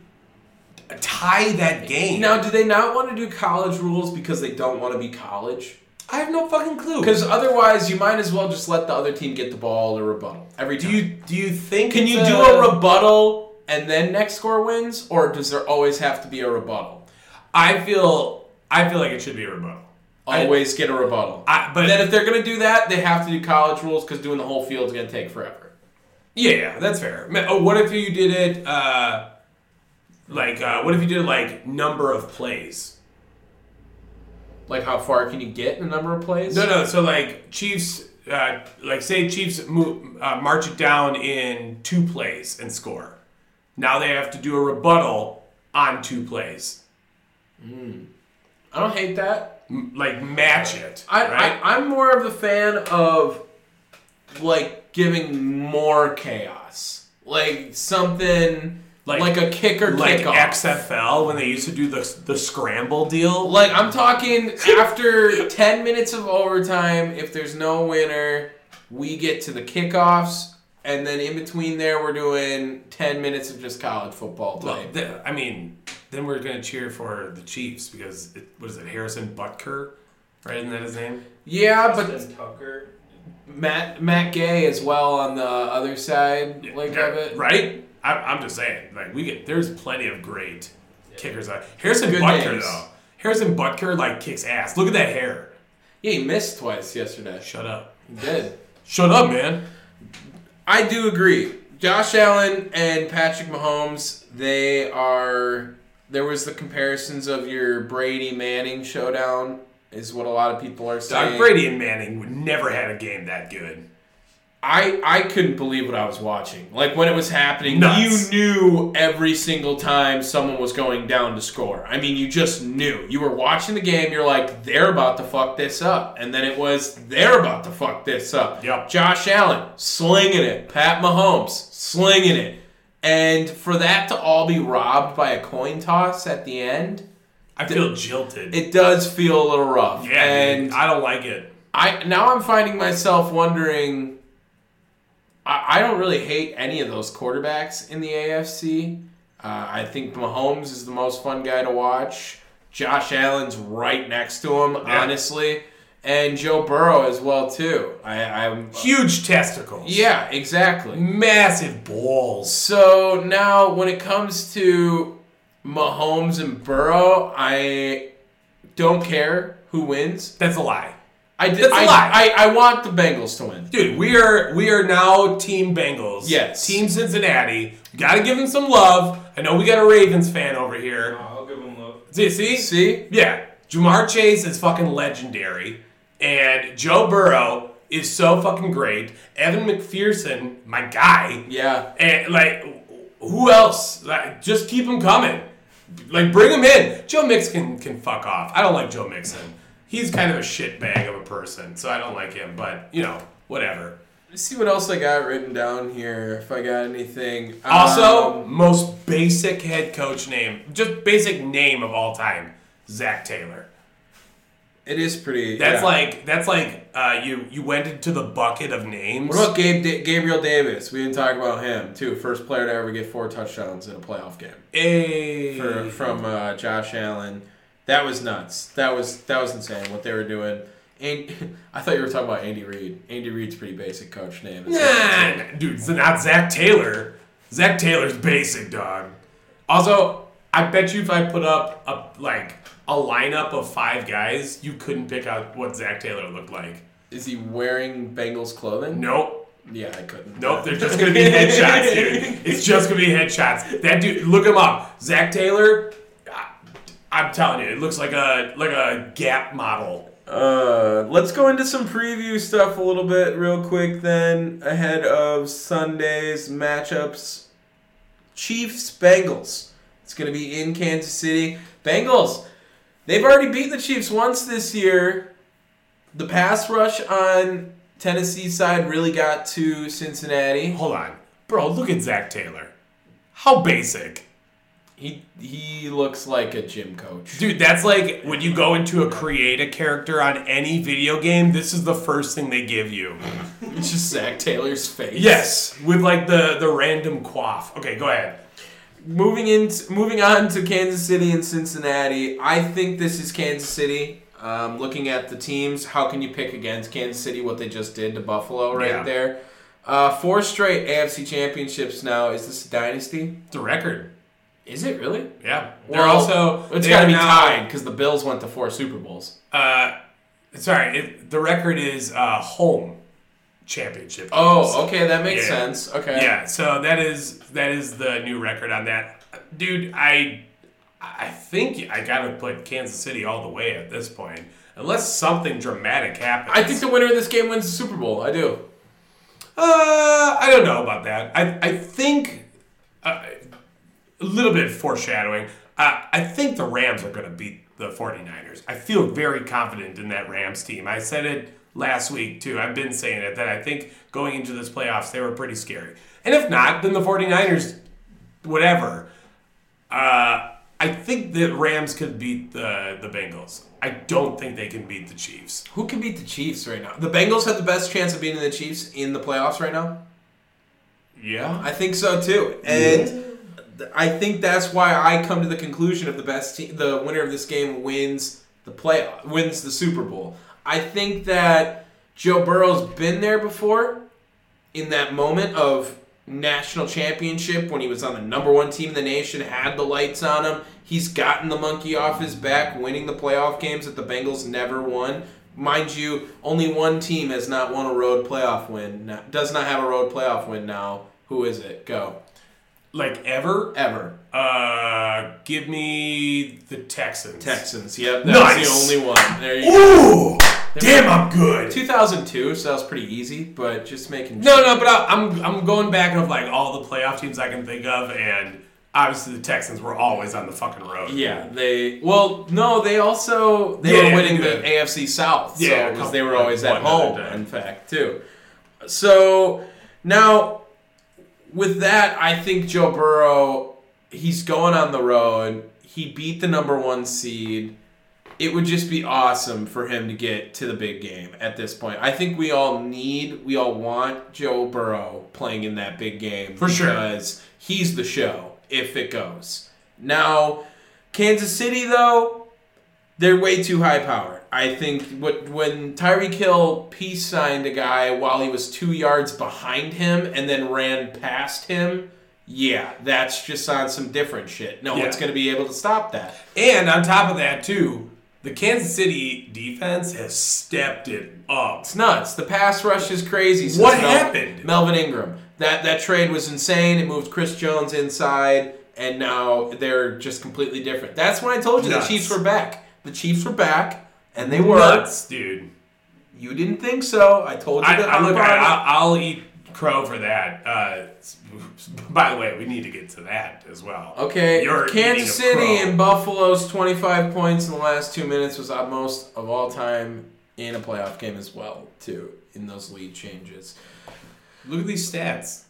tie that game? Now, do they not want to do college rules because they don't want to be college? I have no fucking clue. Because otherwise, you might as well just let the other team get the ball or rebuttal every time. Do you do you think? Can you a, do a rebuttal and then next score wins, or does there always have to be a rebuttal? I feel. I feel like it should be a rebuttal. Always I, get a rebuttal. I, but then if they're going to do that, they have to do college rules because doing the whole field is going to take forever. Yeah, yeah, that's fair. Oh, what if you did it, uh, like, uh, what if you did it, like, number of plays? Like, how far can you get in a number of plays? No, no, so, like, Chiefs, uh, like, say Chiefs move, uh, march it down in two plays and score. Now they have to do a rebuttal on two plays. Hmm. I don't hate that. Like, match it. I, right? I, I'm more of the fan of, like, giving more chaos. Like, something, like, like a kick or like kickoff. X F L, when they used to do the, the scramble deal. Like, I'm talking after ten minutes of overtime, if there's no winner, we get to the kickoffs, and then in between there, we're doing ten minutes of just college football type. Well, th- I mean... Then we're going to cheer for the Chiefs because, it, what is it, Harrison Butker? Right, isn't that his name? Yeah, but Tucker. Matt Matt Gay as well on the other side, Yeah, like yeah, of it. Right? I, I'm just saying, like we get there's plenty of great yeah. kickers out. Harrison Good Butker names. though. Harrison Butker like kicks ass. Look at that hair. Yeah, he missed twice yesterday. Shut up. He did. Shut up, man. I do agree. Josh Allen and Patrick Mahomes, they are... There was the comparisons of your Brady Manning showdown, is what a lot of people are saying. Doug Brady and Manning would never had a game that good. I I couldn't believe what I was watching. Like when it was happening, Nuts. You knew every single time someone was going down to score. I mean, you just knew. You were watching the game, you're like, they're about to fuck this up. And then it was, they're about to fuck this up. Yep. Josh Allen, slinging it. Pat Mahomes, slinging it. And for that to all be robbed by a coin toss at the end, I feel jilted. It does feel a little rough. Yeah, and dude, I don't like it. I now I'm finding myself wondering. I, I don't really hate any of those quarterbacks in the A F C. Uh, I think Mahomes is the most fun guy to watch. Josh Allen's right next to him, yeah. honestly. And Joe Burrow as well, too. I, I'm Huge testicles. Yeah, exactly. Massive balls. So now when it comes to Mahomes and Burrow, I don't care who wins. That's a lie. I did. That's a I, lie. I, I want the Bengals to win. Dude, we are we are now Team Bengals. Yes. Team Cincinnati. Got to give them some love. I know we got a Ravens fan over here. Oh, I'll give him love. See? See? See? Yeah. Jamar Chase is fucking legendary. And Joe Burrow is so fucking great. Evan McPherson, my guy. Yeah. And, like, who else? Like, just keep him coming. Like, bring him in. Joe Mixon can fuck off. I don't like Joe Mixon. He's kind of a shitbag of a person, so I don't like him. But, you know, whatever. Let's see what else I got written down here. If I got anything. Also, Um, most basic head coach name. Just basic name of all time. Zach Taylor. it is pretty. That's yeah. like that's like uh, you you went into the bucket of names. What about Gabe da- Gabriel Davis? We didn't talk about him too. First player to ever get four touchdowns in a playoff game Hey. for, from uh, Josh Allen. That was nuts. That was that was insane what they were doing. And I thought you were talking about Andy Reid. Andy Reid's pretty basic coach name. It's Nah, not- dude, it's not Zach Taylor. Zach Taylor's basic, dog. Also, I bet you if I put up a like a lineup of five guys, you couldn't pick out what Zach Taylor looked like. Is he wearing Bengals clothing? Nope. Yeah, I couldn't. Nope, they're just gonna be headshots, dude. It's just gonna be headshots. That dude, look him up. Zach Taylor, I- I'm telling you, it looks like a like a Gap model. Uh, let's go into some preview stuff a little bit real quick then, ahead of Sunday's matchups. Chiefs, Bengals. It's going to be in Kansas City. Bengals, they've already beaten the Chiefs once this year. The pass rush on Tennessee's side really got to Cincinnati. Hold on, bro. Look at Zach Taylor. How basic. He he looks like a gym coach. Dude, that's like when you go into a create a character on any video game, this is the first thing they give you. It's just Zach Taylor's face. Yes, with like the, the random quaff. Okay, go ahead. Moving in, moving on to Kansas City and Cincinnati. I think this is Kansas City. Um, looking at the teams, how can you pick against Kansas City? What they just did to Buffalo right Yeah. there. Uh, four straight A F C championships now. Is this a dynasty? The record. Is it really? Yeah. They're Well, also It's they got to are be now- tied because the Bills went to four Super Bowls. Uh, sorry, it, the record is uh, home championship. Oh, okay, that makes Yeah. sense. Okay. Yeah, so that is that is the new record on that. Dude, I I think I gotta put Kansas City all the way at this point. Unless something dramatic happens. I think the winner of this game wins the Super Bowl. I do. Uh, I don't know about that. I I think uh, a little bit of foreshadowing. Uh, I think the Rams are going to beat the 49ers. I feel very confident in that Rams team. I said it last week too. I've been saying it that I think going into this playoffs they were pretty scary. And if not, then the 49ers, whatever. Uh, I think the Rams could beat the the Bengals. I don't think they can beat the Chiefs. Who can beat the Chiefs right now? The Bengals have the best chance of beating the Chiefs in the playoffs right now. Yeah. I think so too, and I think that's why I come to the conclusion of the best team, the winner of this game wins the play, wins the Super Bowl. I think that Joe Burrow's been there before, in that moment of national championship when he was on the number one team in the nation, had the lights on him. He's gotten the monkey off his back, winning the playoff games that the Bengals never won. Mind you, only one team has not won a road playoff win. Does not have a road playoff win now. Who is it? Go. Like ever? Ever. Uh, give me the Texans. Texans. Yep. That's Nice. the only one. There you go. Ooh! Damn, I'm good. two thousand two, so that was pretty easy, but just making No, no, but I, I'm I'm going back of like all the playoff teams I can think of, and obviously the Texans were always on the fucking road. Yeah, they. Well, no, they also they Yeah, were winning yeah. the A F C South. Yeah, so, a because couple- they were always at one other home. day. In fact, too. So now, with that, I think Joe Burrow, he's going on the road. He beat the number one seed. It would just be awesome for him to get to the big game at this point. I think we all need, we all want Joe Burrow playing in that big game. For sure. Because he's the show, if it goes. Now, Kansas City, though, they're way too high-powered. I think what, when Tyreek Hill peace signed a guy while he was two yards behind him and then ran past him, yeah, that's just on some different shit. No Yeah. one's going to be able to stop that. And on top of that too, The Kansas City defense has stepped it up. It's nuts. The pass rush is crazy. Since What Mel- happened? Melvin Ingram. That that trade was insane. It moved Chris Jones inside, and now they're just completely different. That's when I told you Nuts. the Chiefs were back. The Chiefs were back, and they were. Nuts, dude. You didn't think so. I told you I, that. I on look, the I, pod. I'll eat crow for that. Uh, by the way, we need to get to that as well. Okay, You're Kansas eating a City crow. and Buffalo's twenty-five points in the last two minutes was the most of all time in a playoff game as well, too, in those lead changes. Look at these stats.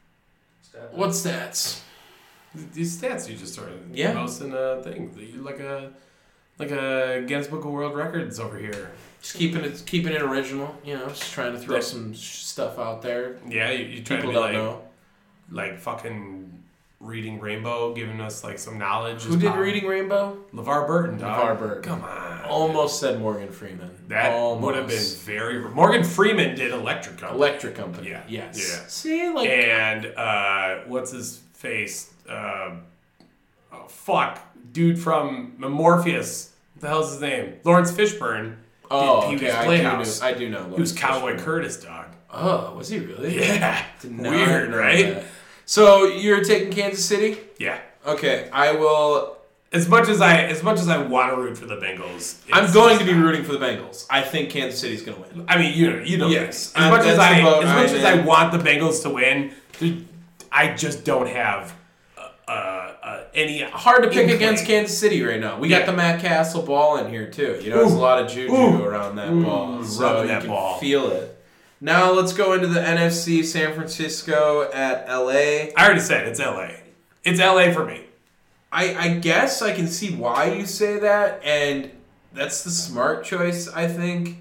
What stats? These stats you just started Yeah. posting a thing. You're like a like a Guinness Book of World Records over here. Just keeping it keeping it original, you know, just trying to throw Yeah. some sh- stuff out there. Yeah, you, you try People to be don't like know. like fucking reading Rainbow, giving us like some knowledge. Who did Reading Rainbow? LeVar Burton, dog. LeVar Burton. Come on. Almost said Morgan Freeman. That Almost. would have been very. Morgan Freeman did Electric Company. Electric Company. Yeah. Yes. Yeah. See, like And uh, what's his face? Uh, oh, fuck, dude from Morpheus. What the hell's his name? Lawrence Fishburne. oh, Pee okay, Wee's I do Playhouse. know. I do know. He was Lawrence Cowboy Fishburne. Curtis, dog. Oh, was he really? Yeah. Did not Weird, know right? that. So you're taking Kansas City? Yeah. Okay, I will. As much as I, as much as I want to root for the Bengals, I'm it's going just to be not. rooting for the Bengals. I think Kansas City's going to win. I mean, you know, you know. Yes. As Um, much as that's I, the boat as much I'm as I in. want the Bengals to win, dude, I just don't have uh, uh, any Hard to pick inkling. against Kansas City right now. We Yeah. got the Matt Castle ball in here too. You know, there's a Ooh. lot of juju Ooh. around that Ooh. ball. So Rubbing you that can ball. feel it. Now let's go into the N F C. San Francisco at L A. I already said it's L A. It's L A for me. I, I guess I can see why you say that, and that's the smart choice, I think.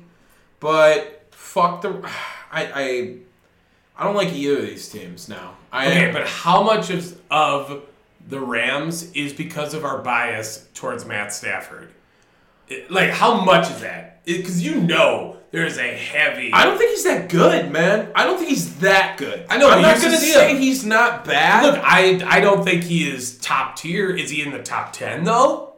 But fuck the, I I, I don't like either of these teams now. I, Okay, but how much of of the Rams is because of our bias towards Matt Stafford? It- like, how much is that? Because you know there is a heavy. I don't think he's that good, man. I don't think he's that good. I know, I'm but not here's the gonna deal. say he's not bad. Look, I I don't think he is top tier. Is he in the top ten though?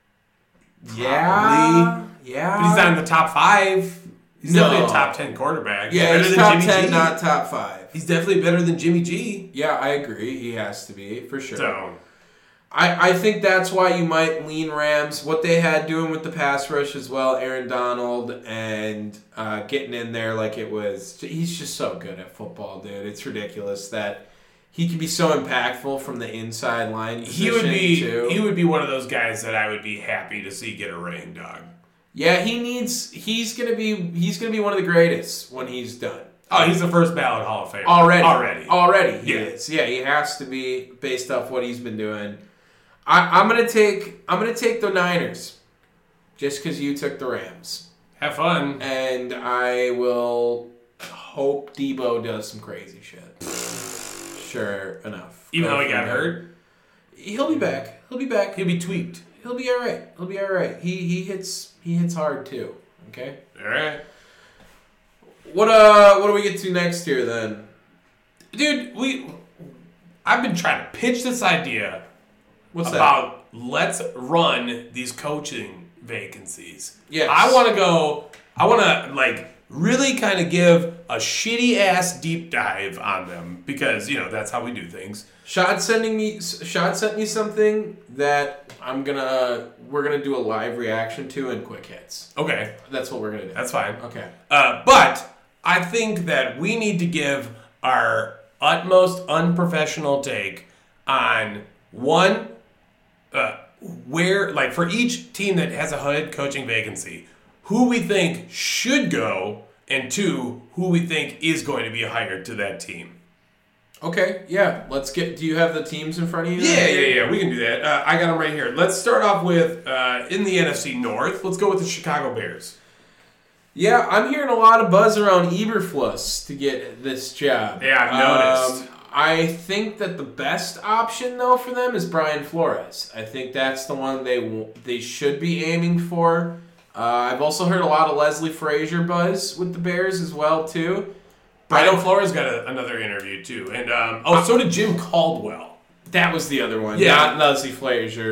yeah, yeah. But he's not in the top five. He's No. definitely a top ten quarterback. Yeah, better he's than top Jimmy ten, G. not top five. He's definitely better than Jimmy G. Yeah, I agree. He has to be for sure. So I, I think that's why you might lean Rams. What they had doing with the pass rush as well, Aaron Donald, and uh, getting in there like it was. He's just so good at football, dude. It's ridiculous that he can be so impactful from the inside line. he would position, be too. he would be one of those guys that I would be happy to see get a ring, dog. Yeah, he needs. He's gonna be. He's gonna be one of the greatest when he's done. Oh, he's the first ballot Hall of Famer. Already. Already. Already, he Yeah. is. Yeah, he has to be based off what he's been doing. I, I'm gonna take. I'm gonna take the Niners, just because you took the Rams, Have fun. and I will hope Debo does some crazy shit. Sure enough. Even Go though he from got there. hurt, He'll be back. He'll be back. he'll be tweaked. He'll be all right. He'll be all right. He he hits he hits hard too. Okay. All right. What uh what do we get to next here then? Dude, we I've been trying to pitch this idea What's about let's run these coaching vacancies. Yes. I want to go I want to like really kind of give a shitty ass deep dive on them because, you know, that's how we do things. Shad sending me Shad sent me something that I'm gonna we're gonna do a live reaction to in quick hits. Okay, That's what we're gonna do. that's fine. Okay. Uh, but I think that we need to give our utmost unprofessional take on one, uh, where, like, for each team that has a head coaching vacancy, who we think should go, and two, who we think is going to be hired to that team. Okay, yeah. Let's get do you have the teams in front of you? Yeah, yeah, yeah. We can do that. Uh, I got them right here. Let's start off with, uh, in the N F C North, let's go with the Chicago Bears. Yeah, I'm hearing a lot of buzz around Eberflus to get this job. Yeah, I've noticed. Um, I think that the best option though for them is Brian Flores. I think that's the one they w- they should be aiming for. Uh, I've also heard a lot of Leslie Frazier buzz with the Bears as well too. Brian Flores got a, another interview too, and um, oh, so did Jim Caldwell. That was the other one. Yeah. Not Leslie Frazier.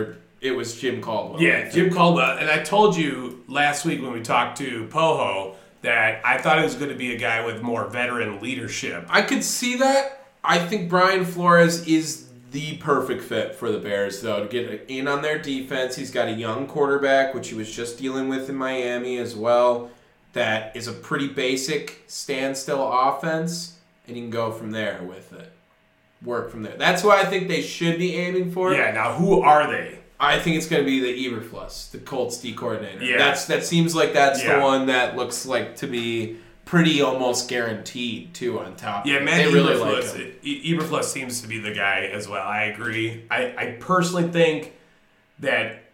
it was Jim Caldwell. Yeah, Jim Caldwell. And I told you last week when we talked to Poho that I thought it was going to be a guy with more veteran leadership. I could see that. I think Brian Flores is the perfect fit for the Bears, though, to get in on their defense. He's got a young quarterback, which he was just dealing with in Miami as well, that is a pretty basic standstill offense, and you can go from there with it. Work from there. That's what I think they should be aiming for. Yeah, now who are they? I think it's going to be the Eberflus, the Colts D coordinator. Yeah. That's, that seems like that's yeah. the one that looks like to be pretty almost guaranteed, too, on top. Yeah, of it. Matt They really Eberflus, like him. E- Eberflus seems to be the guy as well. I agree. I, I personally think that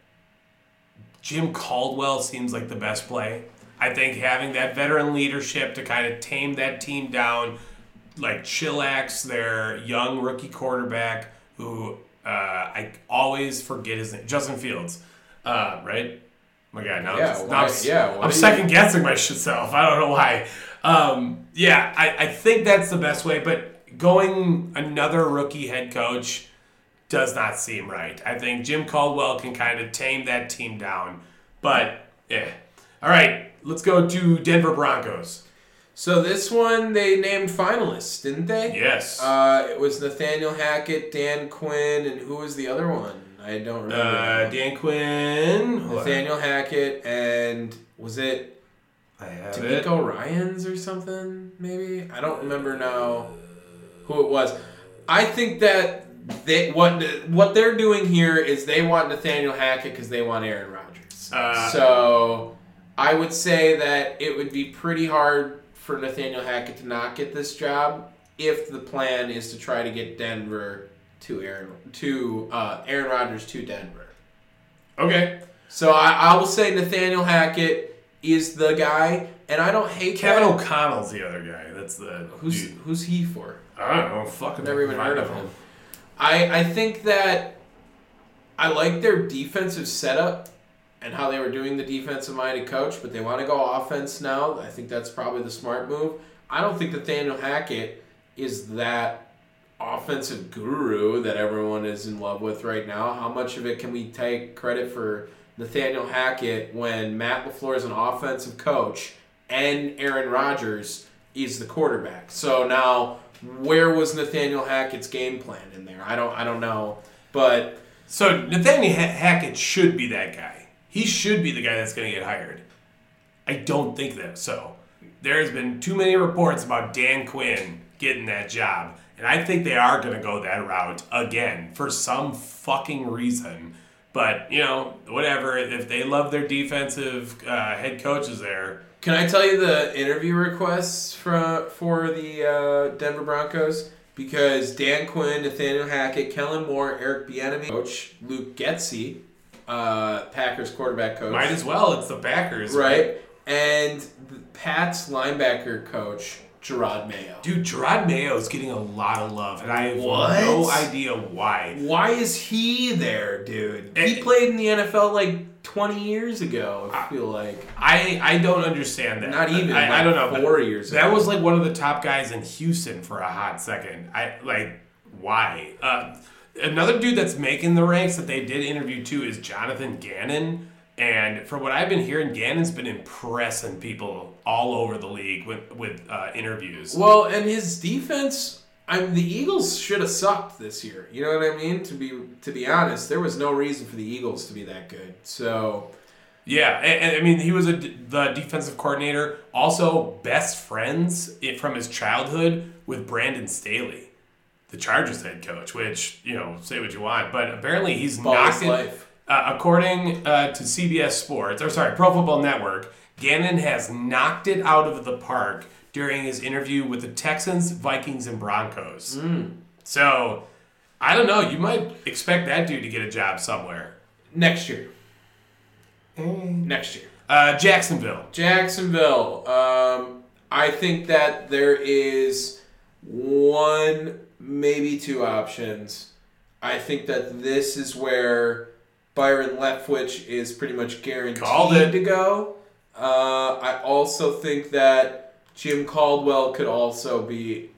Jim Caldwell seems like the best play. I think having that veteran leadership to kind of tame that team down, like chillax their young rookie quarterback who uh, I always forget his name, Justin Fields, uh, right? My God, now, Yeah, I'm, why- now I'm, yeah, what I'm do you- second guessing myself. I don't know why. Um, yeah, I, I think that's the best way, but going another rookie head coach does not seem right. I think Jim Caldwell can kind of tame that team down, but yeah. All right, let's go to Denver Broncos. So this one, they named finalists, didn't they? Yes. Uh, it was Nathaniel Hackett, Dan Quinn, and who was the other one? I don't remember. Uh, Dan Quinn. Nathaniel Hackett, and was it I have it. D'Amico Ryans or something, maybe? I don't remember now who it was. I think that they what what they're doing here is they want Nathaniel Hackett because they want Aaron Rodgers. Uh, so I would say that it would be pretty hard for Nathaniel Hackett to not get this job if the plan is to try to get Denver to Aaron to uh, Aaron Rodgers to Denver. Okay. So I, I will say Nathaniel Hackett is the guy, and I don't hate Kevin that. O'Connell's the other guy. That's the Who's dude. who's he for? I don't know. Fucking Never even heard of him. I I think that I like their defensive setup and how they were doing the defensive-minded coach, but they want to go offense now. I think that's probably the smart move. I don't think Nathaniel Hackett is that offensive guru that everyone is in love with right now. How much of it can we take credit for Nathaniel Hackett when Matt LaFleur is an offensive coach and Aaron Rodgers is the quarterback? So now, where was Nathaniel Hackett's game plan in there? I don't I don't know. But So Nathaniel ha- Hackett should be that guy. He should be the guy that's going to get hired. I don't think that so. There's been too many reports about Dan Quinn getting that job. And I think they are going to go that route again for some fucking reason. But, you know, whatever. If they love their defensive uh, head coaches there. can I tell you the interview requests for, for the uh, Denver Broncos? Because Dan Quinn, Nathaniel Hackett, Kellen Moore, Eric Bieniemy, coach Luke Getsy, uh, Packers quarterback coach. Might as well. It's the Packers. Right. And the Pats linebacker coach, Gerard Mayo. Dude, Gerard Mayo is getting a lot of love. And I have What? no idea why. Why is he there, dude? Eh. He played in the N F L like twenty years ago, I feel like. I, I don't understand that. Not even, I, I like, don't know. four but years That ago. was like one of the top guys in Houston for a hot second. I like why? Uh, another dude that's making the ranks that they did interview too is Jonathan Gannon. And from what I've been hearing, Gannon's been impressing people all over the league with with uh, interviews. Well, and his defense, I mean, the Eagles should have sucked this year. You know what I mean? To be to be honest, there was no reason for the Eagles to be that good. So, Yeah, and, and I mean, he was a, the defensive coordinator, also best friends it, from his childhood with Brandon Staley, the Chargers head coach, which, you know, say what you want, but apparently he's Ball knocked is it. life. Uh, according uh, to C B S Sports, or sorry, Pro Football Network, Gannon has knocked it out of the park during his interview with the Texans, Vikings, and Broncos. Mm. So, I don't know, you might expect that dude to get a job somewhere. next year. Next year. Uh, Jacksonville. Jacksonville. Um, I think that there is one, maybe two options. I think that this is where Byron Leftwich is pretty much guaranteed Called it. to go. Uh, I also think that Jim Caldwell could also be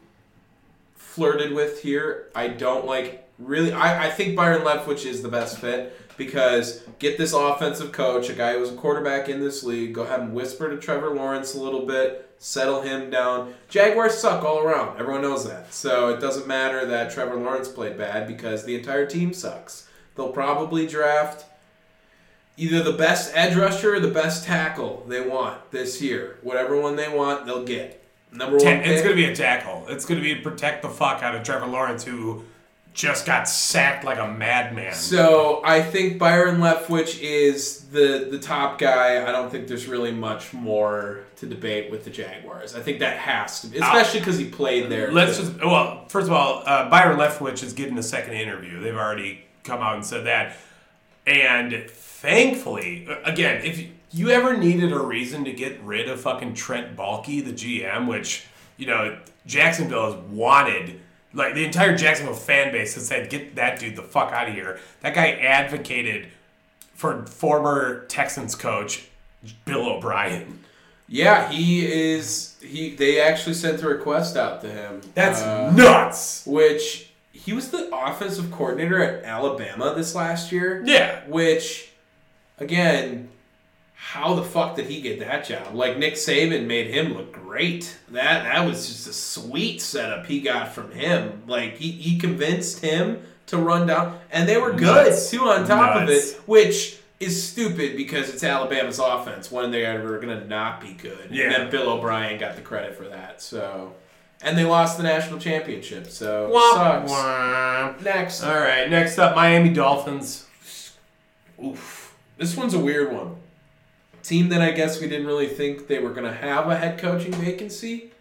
flirted with here. I don't like really. I, I think Byron Leftwich is the best fit because get this offensive coach, a guy who was a quarterback in this league, go ahead and whisper to Trevor Lawrence a little bit, settle him down. Jaguars suck all around. Everyone knows that. So it doesn't matter that Trevor Lawrence played bad because the entire team sucks. They'll probably draft either the best edge rusher or the best tackle they want this year. Whatever one they want, they'll get. Number one Ta- pick. It's going to be a tackle. It's going to be to protect the fuck out of Trevor Lawrence, who just got sacked like a madman. So I think Byron Leftwich is the, the top guy. I don't think there's really much more to debate with the Jaguars. I think that has to be, especially because he played there. Let's too. just, well, first of all, uh, Byron Leftwich is getting a second interview. They've already come out and said that. And thankfully, again, if you ever needed a reason to get rid of fucking Trent Baalke, the G M, which, you know, Jacksonville has wanted. Like, the entire Jacksonville fan base has said, get that dude the fuck out of here. That guy advocated for former Texans coach Bill O'Brien. Yeah, he is. He They actually sent a request out to him. That's uh, nuts. Which, he was the offensive coordinator at Alabama this last year. Yeah. Which, again, how the fuck did he get that job? Like, Nick Saban made him look great. That that was just a sweet setup he got from him. Like, he, he convinced him to run down. And they were good, Nuts. too, on top Nuts. of it. Which is stupid because it's Alabama's offense. When are they ever going to not be good? Yeah. And then Bill O'Brien got the credit for that. So, and they lost the national championship. So, Womp sucks. womp. Next. All right, next up, Miami Dolphins. Oof. This one's a weird one. Team that I guess we didn't really think they were going to have a head coaching vacancy.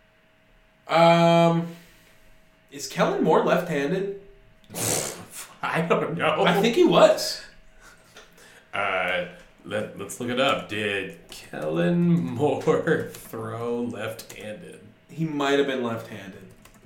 Um, is Kellen Moore left-handed? I don't know. I think he was. Uh, let, let's look it up. Did Kellen Moore throw left-handed? He might have been left-handed.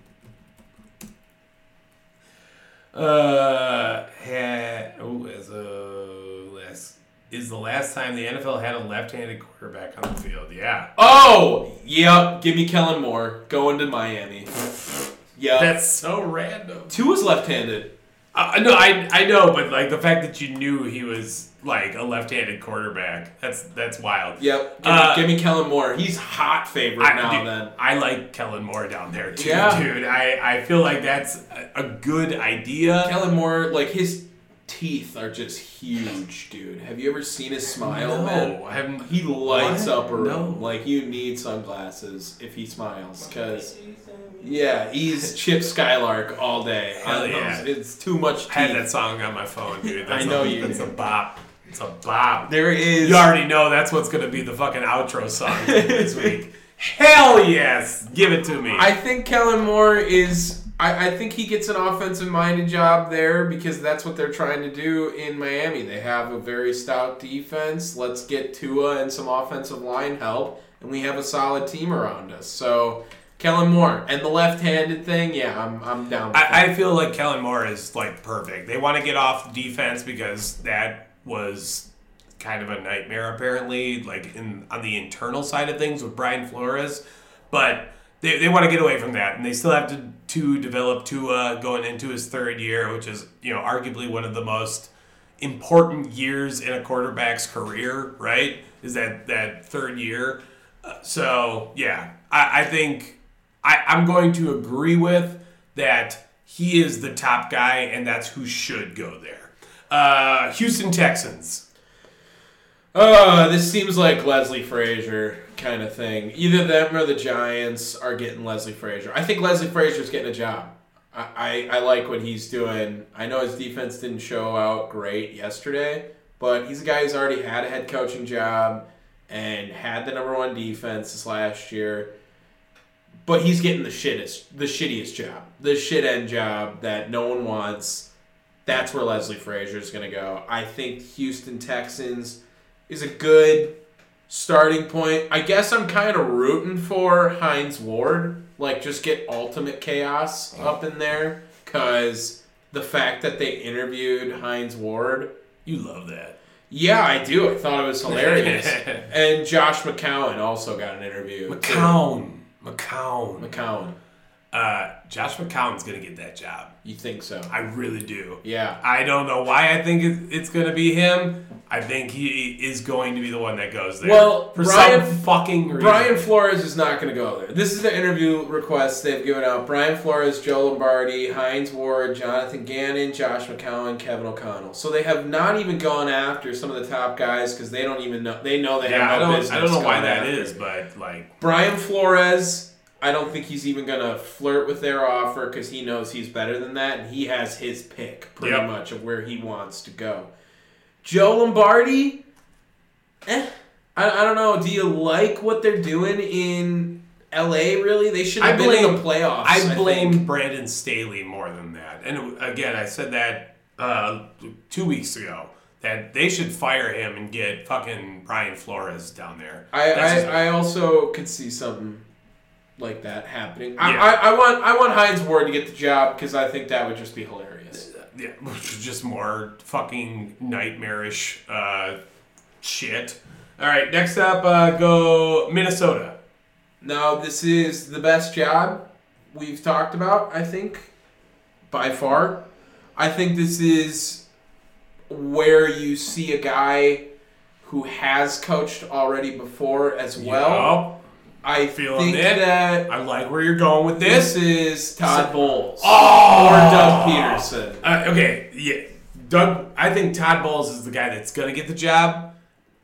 Uh, had, oh, as a last, is the last time the N F L had a left-handed quarterback on the field? Yeah. Oh, yep. Give me Kellen Moore going to Miami. Yep. That's so random. Tua's left-handed. Uh, no, I I know, but like the fact that you knew he was like a left-handed quarterback, that's that's wild. Yep. Give, Uh, me, give me Kellen Moore. He's hot favorite I, now. dude, Then I like Kellen Moore down there too, Yeah. dude. I, I feel like that's a, a good idea. Kellen Moore, like his teeth are just huge, dude. Have you ever seen his smile, No, man? I haven't. He lights What? up a room. No. Like, you need sunglasses if he smiles. Because, yeah, he's Chip Skylark all day. Hell I- yeah. It's too much teeth. I had that song on my phone, dude. That's I know a, you That's do. a bop. It's a bop. There is... You already know that's what's going to be the fucking outro song this week. Hell yes! Give it to me. I think Kellen Moore is... I, I think he gets an offensive-minded job there because that's what they're trying to do in Miami. They have a very stout defense. Let's get Tua and some offensive line help, and we have a solid team around us. So, Kellen Moore. And the left-handed thing, yeah, I'm I'm down with that. I, I feel like Kellen Moore is like perfect. They want to get off the defense because that was kind of a nightmare apparently, like in on the internal side of things with Brian Flores. But they they want to get away from that, and they still have to to develop Tua going into his third year, which is, you know, arguably one of the most important years in a quarterback's career, right? Is that that third year. Uh, so yeah, I, I think I, I'm going to agree with that. He is the top guy, and that's who should go there. Uh, Houston Texans. Oh, this seems like Leslie Frazier kind of thing. Either them or the Giants are getting Leslie Frazier. I think Leslie Frazier's getting a job. I, I, I like what he's doing. I know his defense didn't show out great yesterday, but he's a guy who's already had a head coaching job and had the number one defense this last year. But he's getting the shittest, the shittiest job, the shit end job that no one wants. That's where Leslie Frazier is going to go. I think Houston Texans is a good starting point. I guess I'm kind of rooting for Hines Ward. Like, just get ultimate chaos up in there. Because the fact that they interviewed Hines Ward. You love that. Yeah, I do. I thought it was hilarious. And Josh McCown also got an interview. McCown. McCown. McCown. Uh, Josh McCown's going to get that job. You think so? I really do. Yeah. I don't know why I think it- it's going to be him. I think he is going to be the one that goes there. Well, for Brian, some fucking reason. Brian Flores is not going to go there. This is the interview request they've given out. Brian Flores, Joe Lombardi, Hines Ward, Jonathan Gannon, Josh McCown, Kevin O'Connell. So they have not even gone after some of the top guys because they don't even know. They know they Yeah, I have no don't, business. I don't know why going that after. is, but like Brian Flores, I don't think he's even going to flirt with their offer because he knows he's better than that, and he has his pick pretty Yep. much of where he wants to go. Joe Lombardi, eh, I, I don't know. Do you like what they're doing in L A, really? They should have I been blame- in the playoffs. I blame think. Brandon Staley more than that. And again, I said that uh, two weeks ago that they should fire him and get fucking Brian Flores down there. I, That's just- I, I also could see something like that happening. I, Yeah. I, I want I want Hines Ward to get the job because I think that would just be hilarious. Yeah, which is just more fucking nightmarish uh, shit. All right, next up, uh, go Minnesota. Now, this is the best job we've talked about, I think, by far. I think this is where you see a guy who has coached already before as well. I Feeling think it. that I like where you're going with this this. is Todd Bowles Oh! or Doug Peterson. Uh, okay, yeah, Doug. I think Todd Bowles is the guy that's gonna get the job.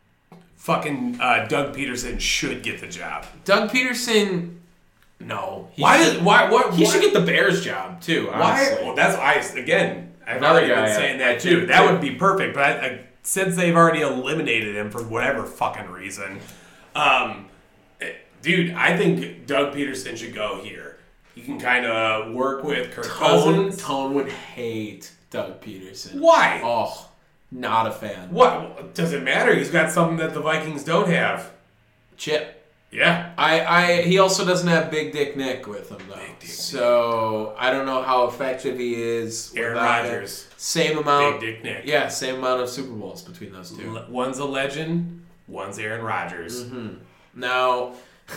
Fucking uh, Doug Peterson should get the job. Doug Peterson, no. He Why should, did why what he why, should get the Bears job too? Honestly. Why? Well, that's I again. I've Another already guy been I- saying I that think too. That too. would be perfect. But I, I, since they've already eliminated him for whatever fucking reason, um, eh, dude, I think Doug Peterson should go here. He can kind of work with Kirk Tone, Cousins. Tone would hate Doug Peterson. Why? Oh, not a fan. What does it matter? He's got something that the Vikings don't have. Chip. Yeah. I, I he also doesn't have Big Dick Nick with him though. Big Dick so I don't know how effective he is. Aaron without it. Rodgers. Same amount. Big Dick Nick. Yeah, same amount of Super Bowls between those two. Le- One's a legend. One's Aaron Rodgers. Mm-hmm. Now,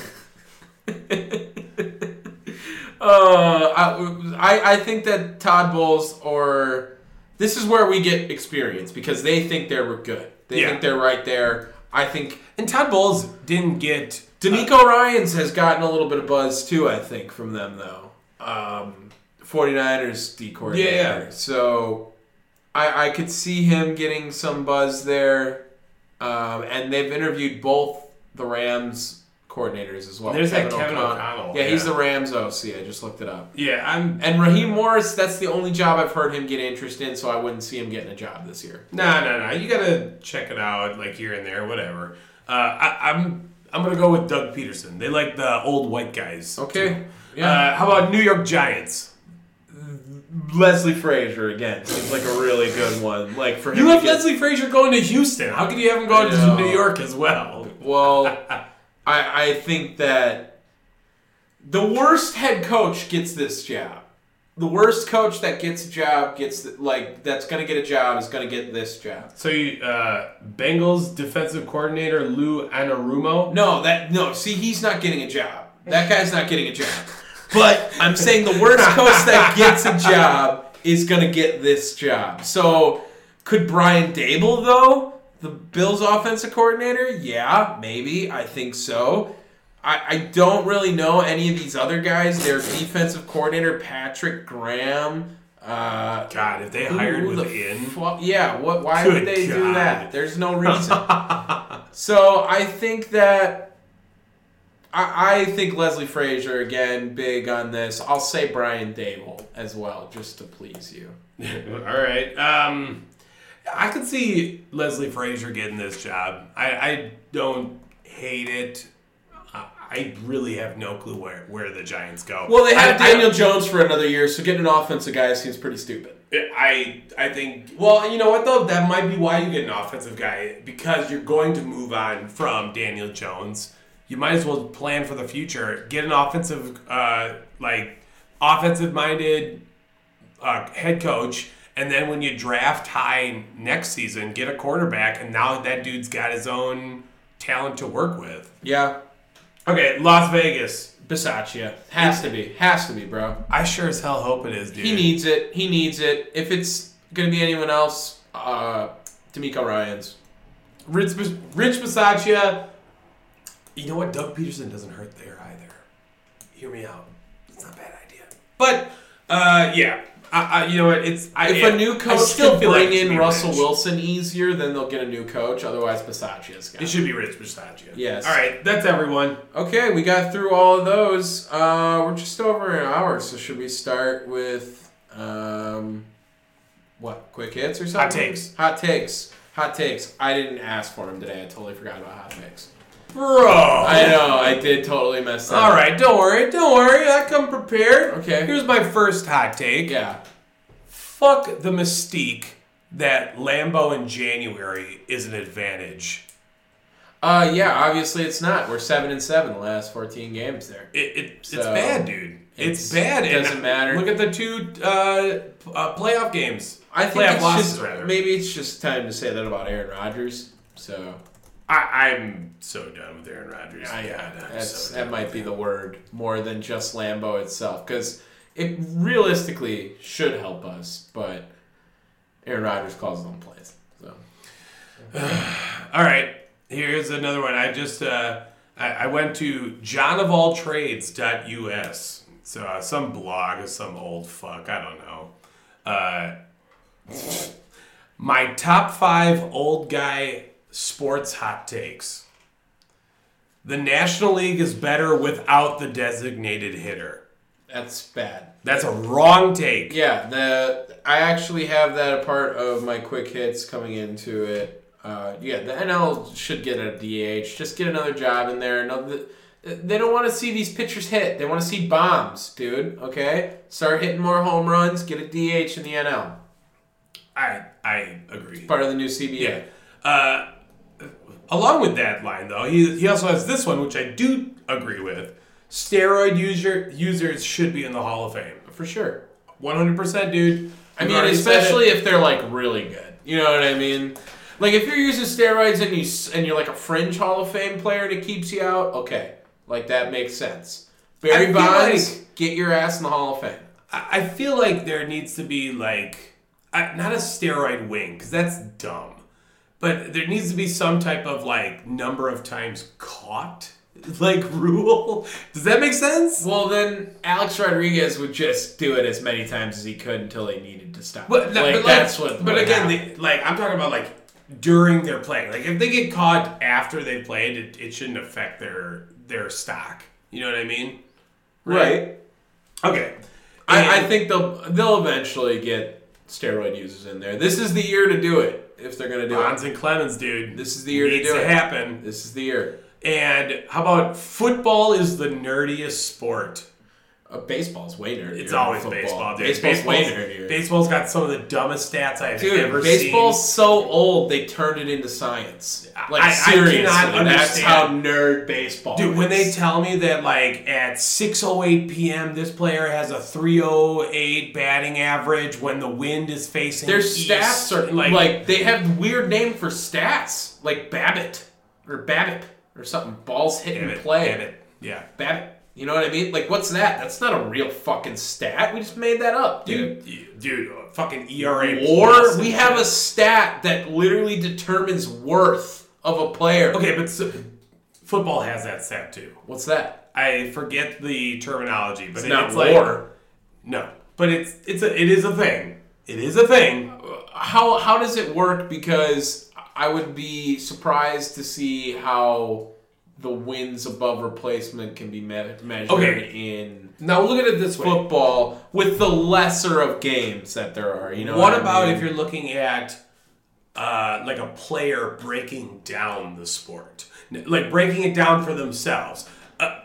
uh, I, I think that Todd Bowles or this is where we get experience because they think they're good. They Yeah. think they're right there. I think And Todd Bowles didn't get D'Amico Ryans has gotten a little bit of buzz too, I think, from them though. Um, 49ers D coordinator. Yeah, yeah. So I, I could see him getting some buzz there. Um, and they've interviewed both the Rams coordinators as well. There's that Kevin O'Connell, Yeah, he's yeah. the Rams O C. I just looked it up. Yeah, I'm. And Raheem Morris, that's the only job I've heard him get interest in, so I wouldn't see him getting a job this year. No, no, no. You gotta check it out, like here and there, whatever. Uh, I, I'm. I'm gonna go with Doug Peterson. They like the old white guys. Okay. too. Yeah. Uh, how about New York Giants? Leslie Frazier again seems like a really good one. Like for him, You to have get- Leslie Frazier going to Houston. How could you have him going I know. to New York as well? Well, I I think that the worst head coach gets this job. The worst coach that gets a job gets the, like that's gonna get a job is gonna get this job. So, you, uh, Bengals defensive coordinator Lou Anarumo. No, that no. See, he's not getting a job. That guy's not getting a job. But I'm saying the worst coach that gets a job is gonna get this job. So could Brian Dable though, the Bills offensive coordinator? Yeah, maybe. I think so. I, I don't really know any of these other guys. Their defensive coordinator, Patrick Graham. Uh, God, if they hired who the within. fu- yeah, what? Why Good would they do God. that? There's no reason. So I think that I, I think Leslie Frazier again big on this. I'll say Brian Dable as well, just to please you. All right. Um, I could see Leslie Frazier getting this job. I, I don't hate it. I- I really have no clue where, where the Giants go. Well, they have I, Daniel Jones for another year, so getting an offensive guy seems pretty stupid. I I think. Well, you know what though? That might be why you get an offensive guy because you're going to move on from Daniel Jones. You might as well plan for the future. Get an offensive, uh, like offensive-minded uh, head coach, and then when you draft high next season, get a quarterback, and now that dude's got his own talent to work with. Yeah. Okay, Las Vegas. Bisaccia. Has to be. Has to be, bro. I sure as hell hope it is, dude. He needs it. He needs it. If it's going to be anyone else, uh, D'Amico Ryans. Rich, Rich Bisaccia. You know what? Doug Peterson doesn't hurt there either. Hear me out. It's not a bad idea. But, uh, yeah. I, I, you know what? It's I, If yeah, a new I coach still can feel bring like it should in be Russell Rich. Wilson easier, then they'll get a new coach. Otherwise, Bisaccia's got It should be Rich Bisaccia. Yes. All right. That's everyone. Okay, we got through all of those. Uh, we're just over an hour, so should we start with um, what? Quick hits or something? Hot takes. Hot takes. Hot takes. I didn't ask for them today. I totally forgot about hot takes. Bro. I know. I did totally mess that All up. right. Don't worry. Don't worry. I come prepared. Okay. Here's my first hot take. Yeah. Fuck the mystique that Lambeau in January is an advantage. Uh, yeah. Obviously, it's not. We're seven and seven the last fourteen games there. It, it it's So, bad, dude. It's, it's- bad. it And doesn't matter. Look at the two uh, p- uh, playoff games. I think playoff it's losses, just rather. maybe it's just time to say that about Aaron Rodgers. So I, I'm so done with Aaron Rodgers. I, God, I'm that's, so that done might with be him. the word more than just Lambeau itself, because it realistically should help us, but Aaron Rodgers calls his own plays. So All right, here's another one. I just uh, I, I went to john of all trades dot U S. So uh, some blog of some old fuck. I don't know. Uh, my top five old guy sports hot takes. The National League is better without the designated hitter. that's bad. That's a wrong take. Yeah, the I actually have that a part of my quick hits coming into it. Uh, yeah, the N L should get a D H. Just get another job in there. No, the, they don't want to see these pitchers hit. They want to see bombs, dude. Okay, start hitting more home runs. Get a D H in the N L. I I agree. Part of the new C B A. Yeah. Uh, along with that line, though, he he also has this one, which I do agree with. Steroid user users should be in the Hall of Fame. For sure. one hundred percent, dude. I We've mean, already said especially it. if they're like really good. You know what I mean? Like if you're using steroids and you s- and you're like a fringe Hall of Fame player and it keeps you out, okay, like that makes sense. Barry I feel Bonds, like- get your ass in the Hall of Fame. I I feel like there needs to be like I- not a steroid wing because that's dumb, but there needs to be some type of like number of times caught like rule. Does that make sense? Well, then Alex Rodriguez would just do it as many times as he could until he needed to stop. But, like, but that's like, what. But what again, happened. they, like I'm talking about like during their play. Like if they get caught after they played, it, it shouldn't affect their their stock. You know what I mean? right. Okay. I, I And- think they'll they'll eventually get steroid users in there. This is the year to do it if they're gonna do Bonds it. and Clemens, dude. This is the year to needs do to it. happen. This is the year. And how about football is the nerdiest sport? Uh, baseball's way nerdier. It's than always football. baseball, dude. Baseball's, way nerdier. Baseball's got some of the dumbest stats I've Dude, ever baseball's seen. so old they turned it into science. Like I- I seriously, cannot that's how understand. nerd baseball. Dude, is. when they tell me that like at six oh eight p.m. this player has a three oh eight batting average when the wind is facing their east, stats are like, like, they have weird name for stats, like Babbitt or Babbitt or something. Balls hit damn and it, play. damn it. Yeah. Babbitt. You know what I mean? Like, what's that? That's not a real fucking stat. We just made that up, dude. Dude, dude, uh, fucking E R A. Or plus we and have a shit. stat that literally determines worth of a player. Okay, but so, football has that stat too. What's that? I forget the terminology, but It's it- not it's like war. no, but it's it's a it is a thing. It is a thing. How how does it work? Because I would be surprised to see how the wins above replacement can be me- measured Okay. in Now look at it this way. football with the lesser of games that there are. You know What I about mean? if you're looking at uh, like a player breaking down the sport, N- like breaking it down for themselves? Uh,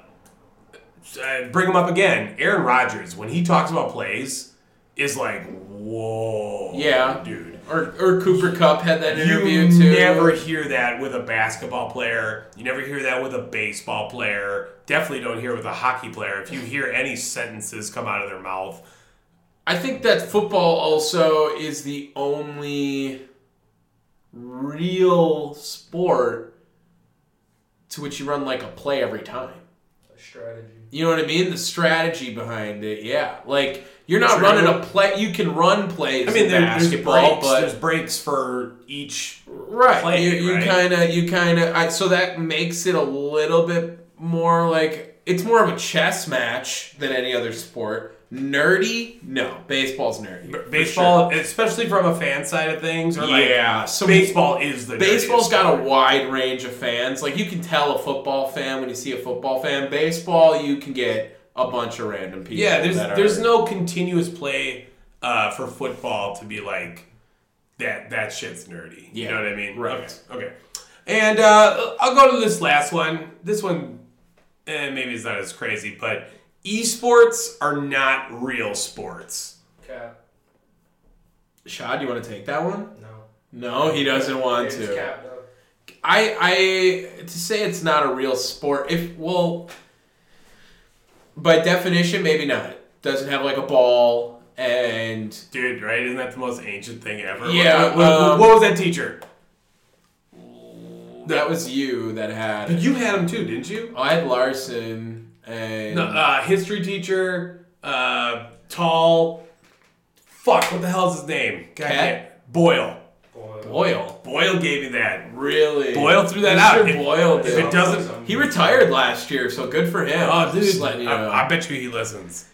uh, bring him up again. Aaron Rodgers, when he talks about plays, is like, whoa, Yeah. dude. Or or Cooper Kupp had that interview You too. never hear that with a basketball player. You never hear that with a baseball player. Definitely don't hear it with a hockey player. If you hear any sentences come out of their mouth, I think that football also is the only real sport to which you run like a play every time. Strategy. You know what I mean? The strategy behind it, yeah. Like, you're not True. running a play. You can run plays I mean, in there, there's basketball, breaks. but There's breaks for each right. play, you you right? kind of you kind of so that makes it a little bit more like it's more of a chess match than any other sport. Nerdy? No, baseball's nerdy. B- for baseball, sure. especially from a fan side of things. Or like, Yeah, so baseball is the Baseball's nerdiest got a sport. wide range of fans. Like, you can tell a football fan when you see a football fan. Baseball, you can get a bunch of random people. Yeah, there's that are, there's no continuous play uh, for football to be like that. That shit's nerdy. You Yeah, know what I mean? right. Okay. okay. And uh, I'll go to this last one. This one, eh, maybe it's not as crazy, but esports are not real sports. Cap. Shad, you want to take that one? No. No, he doesn't want It's to. Cap, though. I I to say it's not a real sport. If well, by definition, maybe not. Doesn't have like a ball and Dude, right? Isn't that the most ancient thing ever? Yeah, What, what, um, what was that teacher? that was you that had. But you had him too, didn't you? I had Larson and No, uh, history teacher, uh, tall. Fuck, what the hell's his name? God Cat? damn- Boyle. Boy. Boyle. Boyle gave me that. Really? Boyle threw that Mister out. If- Boyle If did. it doesn't, He retired last year, so good for him. oh dude, Just letting you know. I, I bet you he listens.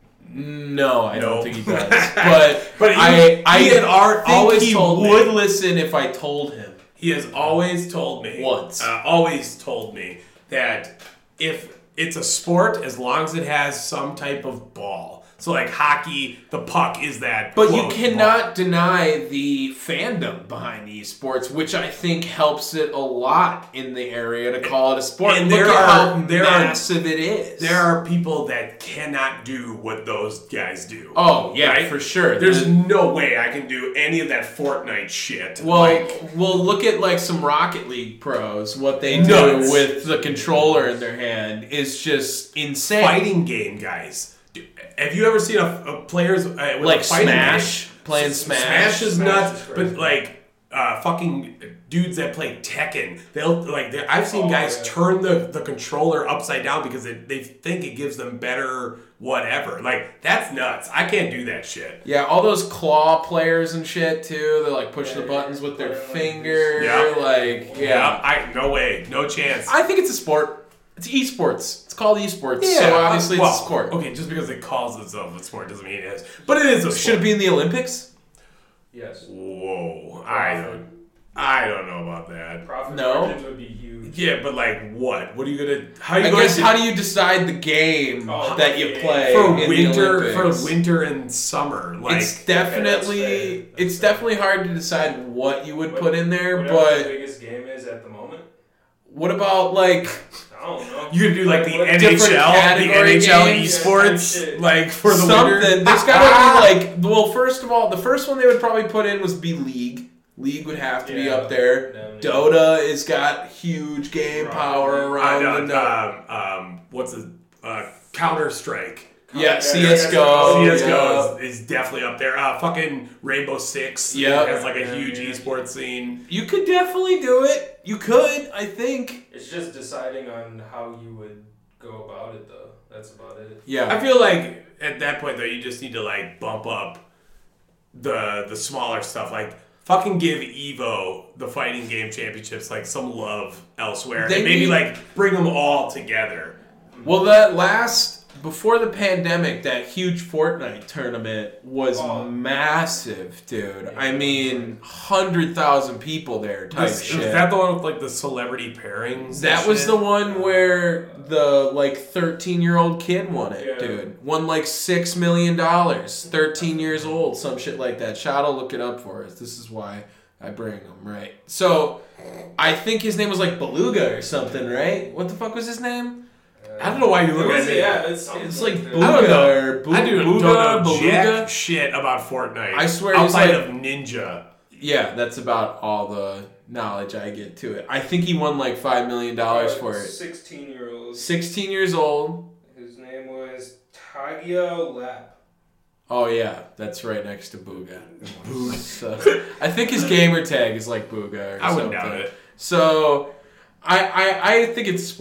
No, I No. don't think he does. But, But he- I, I he had ar- think always he told me. would listen if I told him. He has always told me Once. uh, always told me that if it's a sport, as long as it has some type of ball. So like hockey, the puck is that. But you quote, cannot ball. deny the fandom behind esports, which I think helps it a lot in the area to call it a sport. And Look there at are- how there are- massive it is. There are people that cannot do what those guys do. Oh, yeah, right? for sure. There's The- no way I can do any of that Fortnite shit. Well, like, well, look at like some Rocket League pros. What they do Nuts. with the controller in their hand is just insane. fighting game guys. Dude, have you ever seen a, a players uh, with Like a fighting Smash? game? Playing S- Smash? Smash is Smash nuts, is crazy. but like uh, fucking dudes that play Tekken, they'll like. they're- I've seen Oh, guys yeah. turn the, the controller upside down because they, they think it gives them better whatever. Like that's nuts. I can't do that shit. Yeah, all those claw players and shit too. They like push Yeah, the buttons with their yeah, like finger. Yeah. Like yeah. I no way, no chance. I think it's a sport. It's esports. It's called esports. Yeah, so obviously well, it's a sport. Okay, just because it calls itself a sport doesn't mean it is. But it is a sport. Should it be in the Olympics? Yes. Whoa, I don't, I don't know about that. Profit No. margins would be huge. Yeah, but like what? What are you gonna? How are you I going guess to how do you decide the game Oh, that you yeah. play for in the winter for Olympics? winter and summer? Like It's definitely Okay, that's fair. it's That's fair. definitely hard to decide what you would What- put in there, Whatever the but biggest game is at the moment. what about like I don't know. you could do like the What- N H L, different the category N H L games, esports, yeah, type shit. like for the something? winter. There's gotta be like well, first of all, the first one they would probably put in was be League. League would have to be Yeah. up there. Definitely. Dota has got huge game Right. power I around know, the net. um, um, what's it? Uh, Counter Strike. Yeah, Yeah, C S G O. Oh, C S G O yeah. is, is definitely up there. Uh, fucking Rainbow Six Yeah. has like a Yeah, huge yeah. esports scene. You could definitely do it. You could, I think. It's just deciding on how you would go about it, though. That's about it. Yeah. I feel like at that point though, you just need to like bump up the the smaller stuff. Like fucking give Evo the fighting game championships like some love elsewhere, They and maybe need- like bring them all together. Well, that last before the pandemic, that huge Fortnite tournament was Oh. massive, dude. I mean, hundred thousand people there, type This- shit. Was that the one with like the celebrity pairings? That and was shit? the one where the like thirteen year old kid won it, Yeah. dude. Won like six million dollars. Thirteen years old, some shit like that. Shad will look it up for us. This is why I bring him, right? So I think his name was like Beluga or something, right? What the fuck was his name? I don't know why you look It at was- me. Yeah, it's, something It's like that. Booga I don't know. or Boo- I do, Booga, don't know Beluga. jack shit about Fortnite. I swear he's outside like- of Ninja. Yeah, that's about all the knowledge I get to it. I think he won like five million dollars for it. sixteen-year-old. Sixteen years old. His name was Tagio Lap. Oh yeah, that's right next to Booga. So, I think his gamer tag is like Booga or I something. wouldn't doubt it. So I, I I think it's a sport.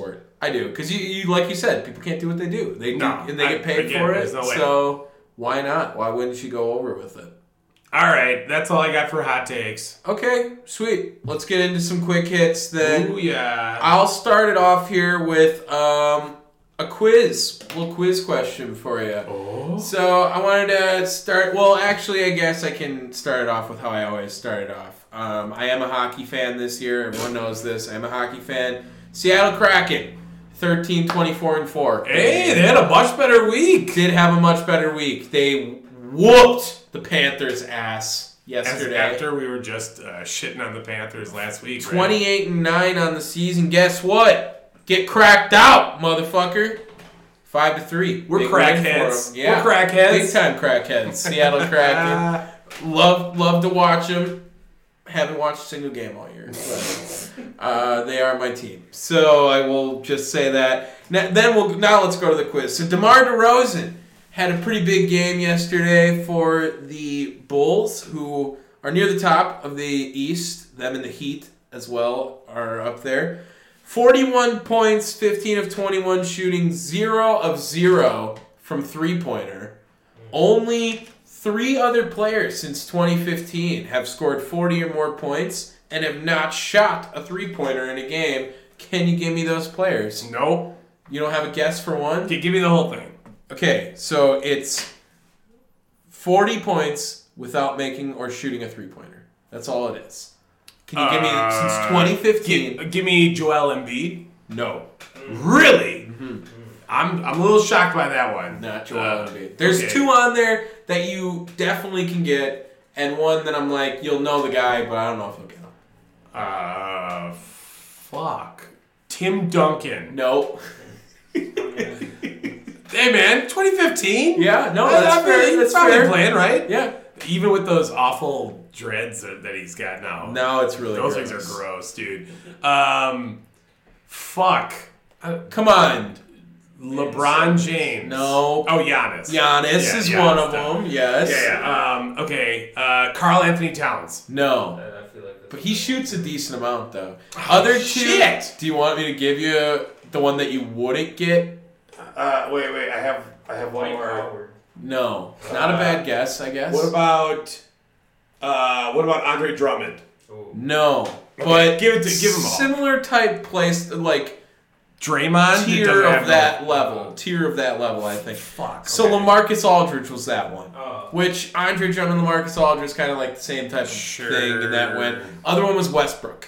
I do, because you, you, like you said, people can't do what they do. They No, do, and they I- get paid again, for it. there's no way. So why not? Why wouldn't you go over with it? All right, that's all I got for hot takes. Okay, sweet. Let's get into some quick hits then. Ooh, yeah. I'll start it off here with um, a quiz, a little quiz question for you. Oh. So I wanted to start. Well, actually, I guess I can start it off with how I always start it off. Um, I am a hockey fan this year. Everyone knows this. I am a hockey fan. Seattle Kraken, thirteen, twenty-four, and four. Hey, they had a much better week. Did have a much better week. They whooped the Panthers' ass yesterday. After we were just uh, shitting on the Panthers last week. right? twenty-eight and nine on the season. Guess what? Get cracked out, motherfucker. Five to three. We're Big win for crackheads. 'em. Yeah. We're crackheads. Big time crackheads. Seattle Kraken. love, love to watch them. Haven't watched a single game all year. But, uh, they are my team. So I will just say that. Now, then we'll now let's go to the quiz. So DeMar DeRozan had a pretty big game yesterday for the Bulls, who are near the top of the East. Them and the Heat as well are up there. forty-one points, fifteen of twenty-one shooting, zero of zero from three-pointer. Only three other players since twenty fifteen have scored forty or more points and have not shot a three-pointer in a game. Can you give me those players? Nope. You don't have a guess for one? Okay, give me the whole thing. Okay, so it's forty points without making or shooting a three-pointer. That's all it is. Can you give me, Uh, since twenty fifteen? Give, give me Joel Embiid. No. Really? I'm I'm a little shocked by that one. Not Joel Uh, Embiid. There's okay. two on there that you definitely can get, and one that I'm like, you'll know the guy, but I don't know if you'll get him. Uh, fuck. Tim Duncan. No. Hey man, twenty fifteen. Yeah, no, Uh, that's not fair. really- That's probably fair. playing right. Yeah. Even with those awful dreads that, that he's got now. No, it's really Those gross. things are gross, dude. Um, fuck. Uh, Come on. LeBron James. No. Oh, Giannis. Giannis Yeah, is Giannis, one of definitely. them. Yes. Yeah, yeah. Um, okay. Uh, Carl Anthony Towns. No. I I feel like that's But he shoots a decent amount, though. Other two. shit. Do you want me to give you the one that you wouldn't get? Uh, wait, wait. I have, I have one Dwight more. Howard. No. Not a bad guess, I guess. What about, uh, what about Andre Drummond? Ooh. No. But give it to- give 'em all. Similar type place, like Draymond. tier doesn't have of no- that level. Tier of that level, I think. Fuck. So okay. LaMarcus Aldridge was that one. Oh. Which Andre Drummond and LaMarcus Aldridge kind of like the same type of Sure. thing in that went. Other one was Westbrook.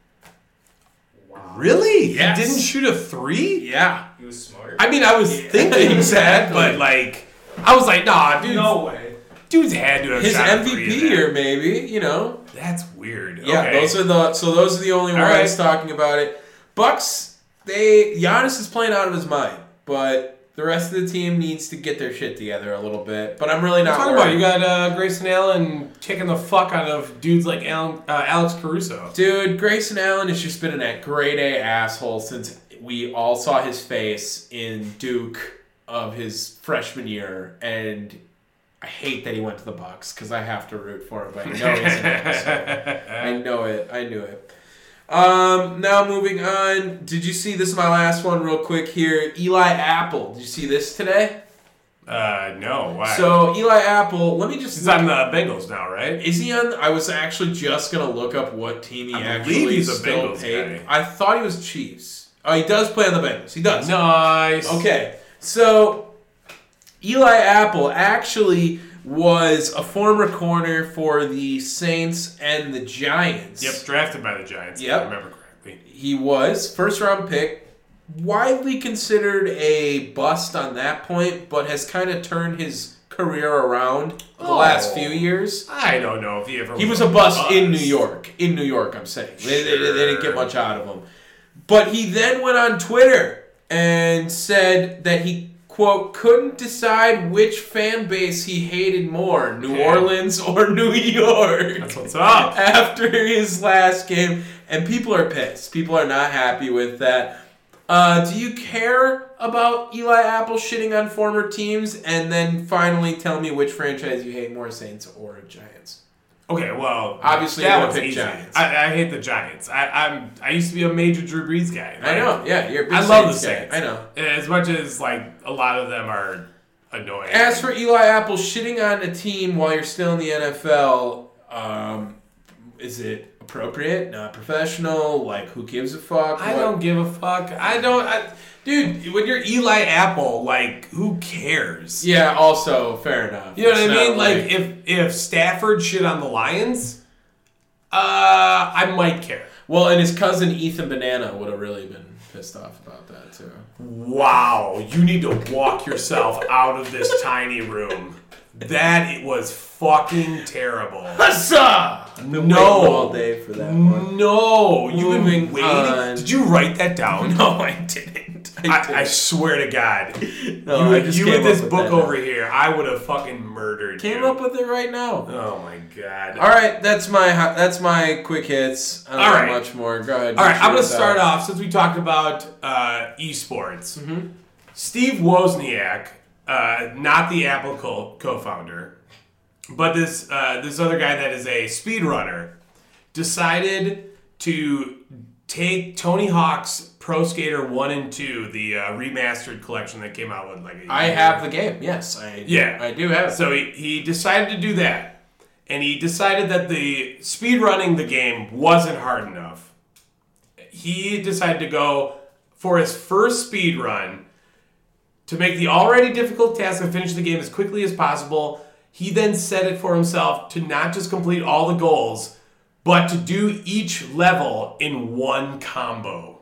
Wow. Really? Yes. He didn't shoot a three? Yeah. He was smart. I mean, I was thinking that, Exactly. but like, I was like, nah, dude. no way. Dude's had to have His shot a M V three in P that. year, maybe, you know. That's weird. Yeah, okay. those are the so those are the only All ones right. talking about it. Bucks, they Giannis is playing out of his mind, but the rest of the team needs to get their shit together a little bit. But I'm really What not are you talking worried. about? You got uh, Grayson Allen kicking the fuck out of dudes like Alan, uh, Alex Caruso. Dude, Grayson Allen has just been a grade A asshole since we all saw his face in Duke of his freshman year, and I hate that he went to the Bucks because I have to root for him, but I know he's an asshole. I know it. I knew it. Um, now moving on. Did you see this? Is my last one, real quick here. Eli Apple. Did you see this today? Uh, no, why? So Eli Apple. Let me just. he's on the Bengals now, right? Is he on? I was actually just gonna look up what team he I actually believe he's a still Bengals paid. guy. I thought he was Chiefs. Oh, he does play on the Bengals. He does. Nice. Okay, so Eli Apple actually was a former corner for the Saints and the Giants. Yep, drafted by the Giants. Yep. If I remember correctly. He was first round pick, widely considered a bust on that point, but has kind of turned his career around the Oh. last few years. I don't know if he ever He was a bust in New York. In New York, I'm saying. They, they, they didn't get much out of him. But he then went on Twitter and said that he, quote, couldn't decide which fan base he hated more, New Okay. Orleans or New York. That's what's up. After his last game. And people are pissed. People are not happy with that. Uh, do you care about Eli Apple shitting on former teams? And then finally tell me which franchise you hate more, Saints or Giants. Okay, well, Obviously, that you're gonna was pick easy. Giants. I, I hate the Giants. I, I'm I used to be a major Drew Brees guy. I know. Yeah, you're a big I love the Saints guy. Saints. I know. As much as like a lot of them are annoying. As for Eli Apple shitting on a team while you're still in the N F L, um, is it appropriate? Not professional? Like, who gives a fuck? I What- don't give a fuck. I don't. I, dude, when you're Eli Apple, like, who cares? Yeah. Also, fair enough. You know what It's I not mean? Like, if if Stafford shit on the Lions, uh, I might care. well, and his cousin Ethan Banana would have really been pissed off about that too. Wow, you need to walk yourself out of this tiny room. That it was fucking terrible. Huzzah! I've been No. waiting all day for that one. No, you've been Moving waiting. on. Did you write that down? No, I didn't. I, I, didn't. I swear to God, No, you, I just you came with this up with book that over now. here, I would have fucking murdered Came you. up with it right now. Oh my God. All right, that's my ho- that's my quick hits. I don't All know right. much more. Go ahead. All right, I'm going to shoot us start out. off since we talked about uh, esports. Mm-hmm. Steve Wozniak, uh, not the Apple co- co-founder, but this uh, this other guy that is a speedrunner, decided to take Tony Hawk's Pro Skater one and two, the uh, remastered collection that came out with like a I year. have the game. Yes, I Yeah. I do have. it. So he, he decided to do that. And he decided that the speedrunning the game wasn't hard enough. He decided to go for his first speed run to make the already difficult task of finish the game as quickly as possible. He then set it for himself to not just complete all the goals, but to do each level in one combo.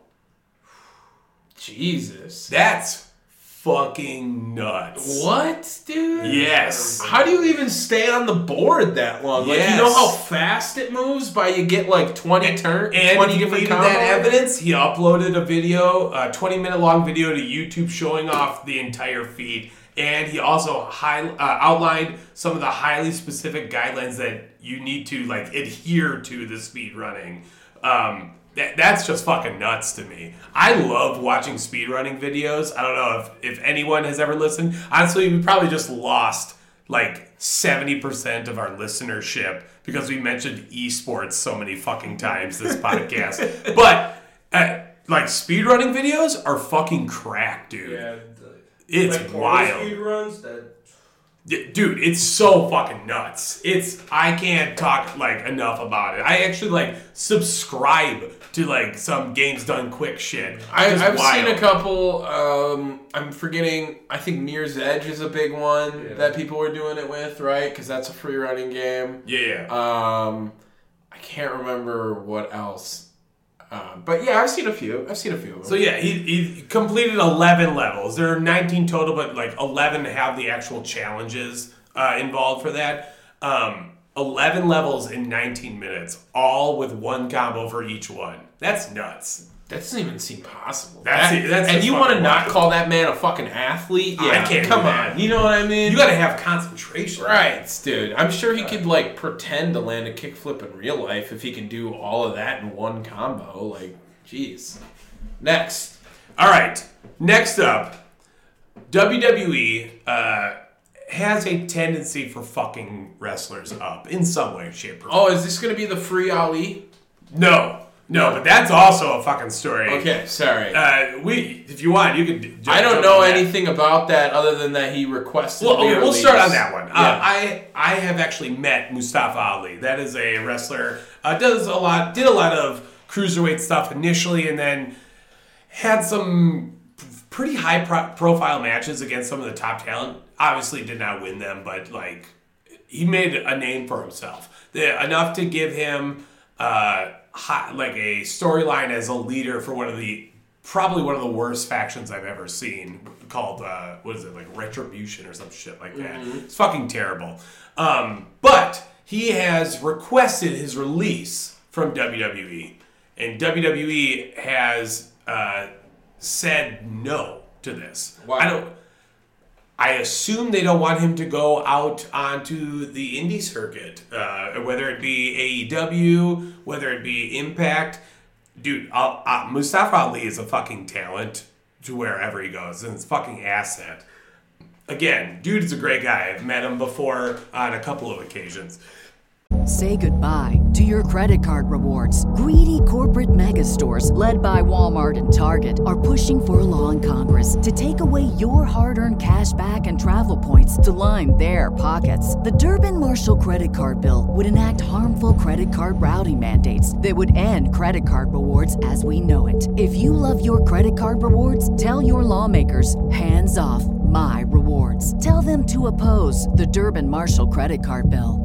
Jesus. That's fucking nuts. What, dude? Yes. How do you even stay on the board that long? Like, you Yes. know how fast it moves by you get like twenty turns, And twenty he different needed combos? that evidence. He uploaded a video, a twenty minute long video to YouTube showing off the entire feed. And he also high, uh, outlined some of the highly specific guidelines that you need to like adhere to the speed running. Um, that, that's just fucking nuts to me. I love watching speedrunning videos. I don't know if, if anyone has ever listened. Honestly, we probably just lost like seventy percent of our listenership because we mentioned esports so many fucking times this podcast. But uh, like speedrunning videos are fucking crack, dude. Yeah, the, It's like wild. Speed runs that. D- Dude, it's so fucking nuts. It's I can't talk like enough about it. I actually like subscribe to like some Games Done Quick shit. I, Just I've wild. seen a couple. Um, I'm forgetting. I think Mirror's Edge is a big one Yeah. that people were doing it with, right? Because that's a free running game. Yeah. Um, I can't remember what else. Uh, but yeah, I've seen a few. I've seen a few of them. So yeah, he, he completed eleven levels. There are nineteen total, but like eleven have the actual challenges uh, involved for that. Um, eleven levels in nineteen minutes, all with one combo for each one. That's nuts. That doesn't even seem possible. That's That- it- that's and just you want to fucking not wild. call that man a fucking athlete? I Yeah, can't do come that. on. You know what I mean? You gotta have concentration. right, dude. I'm sure he could like pretend to land a kickflip in real life if he can do all of that in one combo. Like, jeez. Next. All right. Next up, W W E uh, has a tendency for fucking wrestlers up in some way, shape, or form. Oh, is this gonna be the free Ali? No, no, but that's also a fucking story. Okay, sorry. Uh, we, if you want, you can. d- I don't jump know on that. anything about that other than that he requested. Well, to be okay, we'll released. start on that one. Uh, Yeah. I I have actually met Mustafa Ali. That is a wrestler. Uh, does a lot. Did a lot of cruiserweight stuff initially, and then had some pretty high pro- profile matches against some of the top talent. Obviously, did not win them, but like he made a name for himself. The, enough to give him uh, high, like a storyline as a leader for one of the probably one of the worst factions I've ever seen, called uh, what is it, like Retribution or some shit like that. It's fucking terrible. Um, but he has requested his release from W W E, and W W E has uh, said no to this. Why? I don't. I assume they don't want him to go out onto the indie circuit, uh, whether it be A E W, whether it be Impact. Dude, uh, uh, Mustafa Ali is a fucking talent to wherever he goes, and it's a fucking asset. Again, dude is a great guy. I've met him before on a couple of occasions. Say goodbye to your credit card rewards. Greedy corporate mega stores, led by Walmart and Target, are pushing for a law in Congress to take away your hard-earned cash back and travel points to line their pockets. The Durbin-Marshall credit card bill would enact harmful credit card routing mandates that would end credit card rewards as we know it. If you love your credit card rewards, tell your lawmakers, hands off my rewards. Tell them to oppose the Durbin-Marshall credit card bill.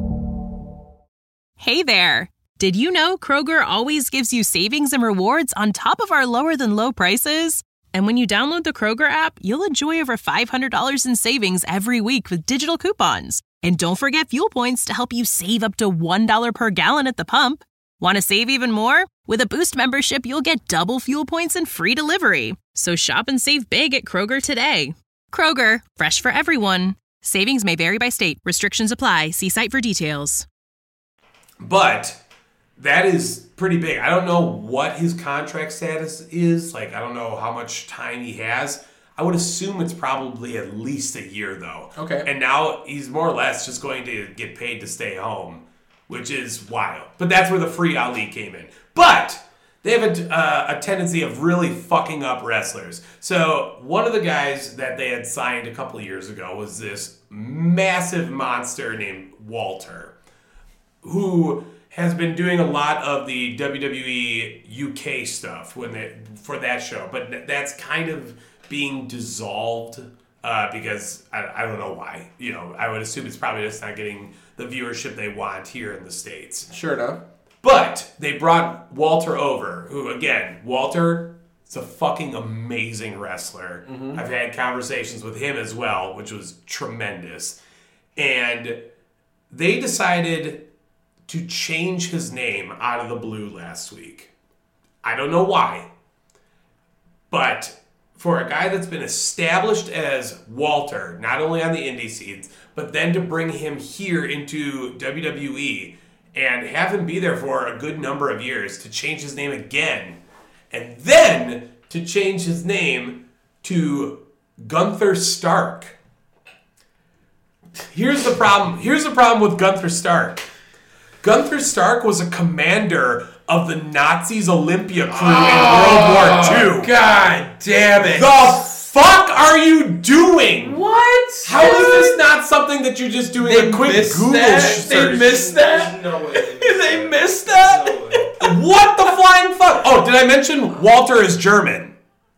Hey there! Did you know Kroger always gives you savings and rewards on top of our lower-than-low prices? And when you download the Kroger app, you'll enjoy over five hundred dollars in savings every week with digital coupons. And don't forget fuel points to help you save up to one dollar per gallon at the pump. Want to save even more? With a Boost membership, you'll get double fuel points and free delivery. So shop and save big at Kroger today. Kroger, fresh for everyone. Savings may vary by state. Restrictions apply. See site for details. But that is pretty big. I don't know what his contract status is. Like, I don't know how much time he has. I would assume it's probably at least a year, though. Okay. And now he's more or less just going to get paid to stay home, which is wild. But that's where the free Ali came in. But they have a, uh, a tendency of really fucking up wrestlers. So one of the guys that they had signed a couple of years ago was this massive monster named Walter, who has been doing a lot of the W W E U K stuff when they, for that show. But that's kind of being dissolved uh, because I, I don't know why. You know, I would assume it's probably just not getting the viewership they want here in the States. Sure enough. But they brought Walter over, who, again, Walter is a fucking amazing wrestler. Mm-hmm. I've had conversations with him as well, which was tremendous. And they decided to change his name out of the blue last week. I don't know why. But for a guy that's been established as Walter, not only on the indie scenes, but then to bring him here into W W E and have him be there for a good number of years, to change his name again, and then to change his name to Gunther Stark. Here's the problem. Here's the problem with Gunther Stark. Gunther Stark was a commander of the Nazis' Olympia crew oh, in World War Two. God damn it. The fuck are you doing? What? How Dude? Is this not something that you're just doing they a quick Google that? search? They missed that? No way. They missed that? No way. What the flying fuck? Oh, did I mention Walter is German?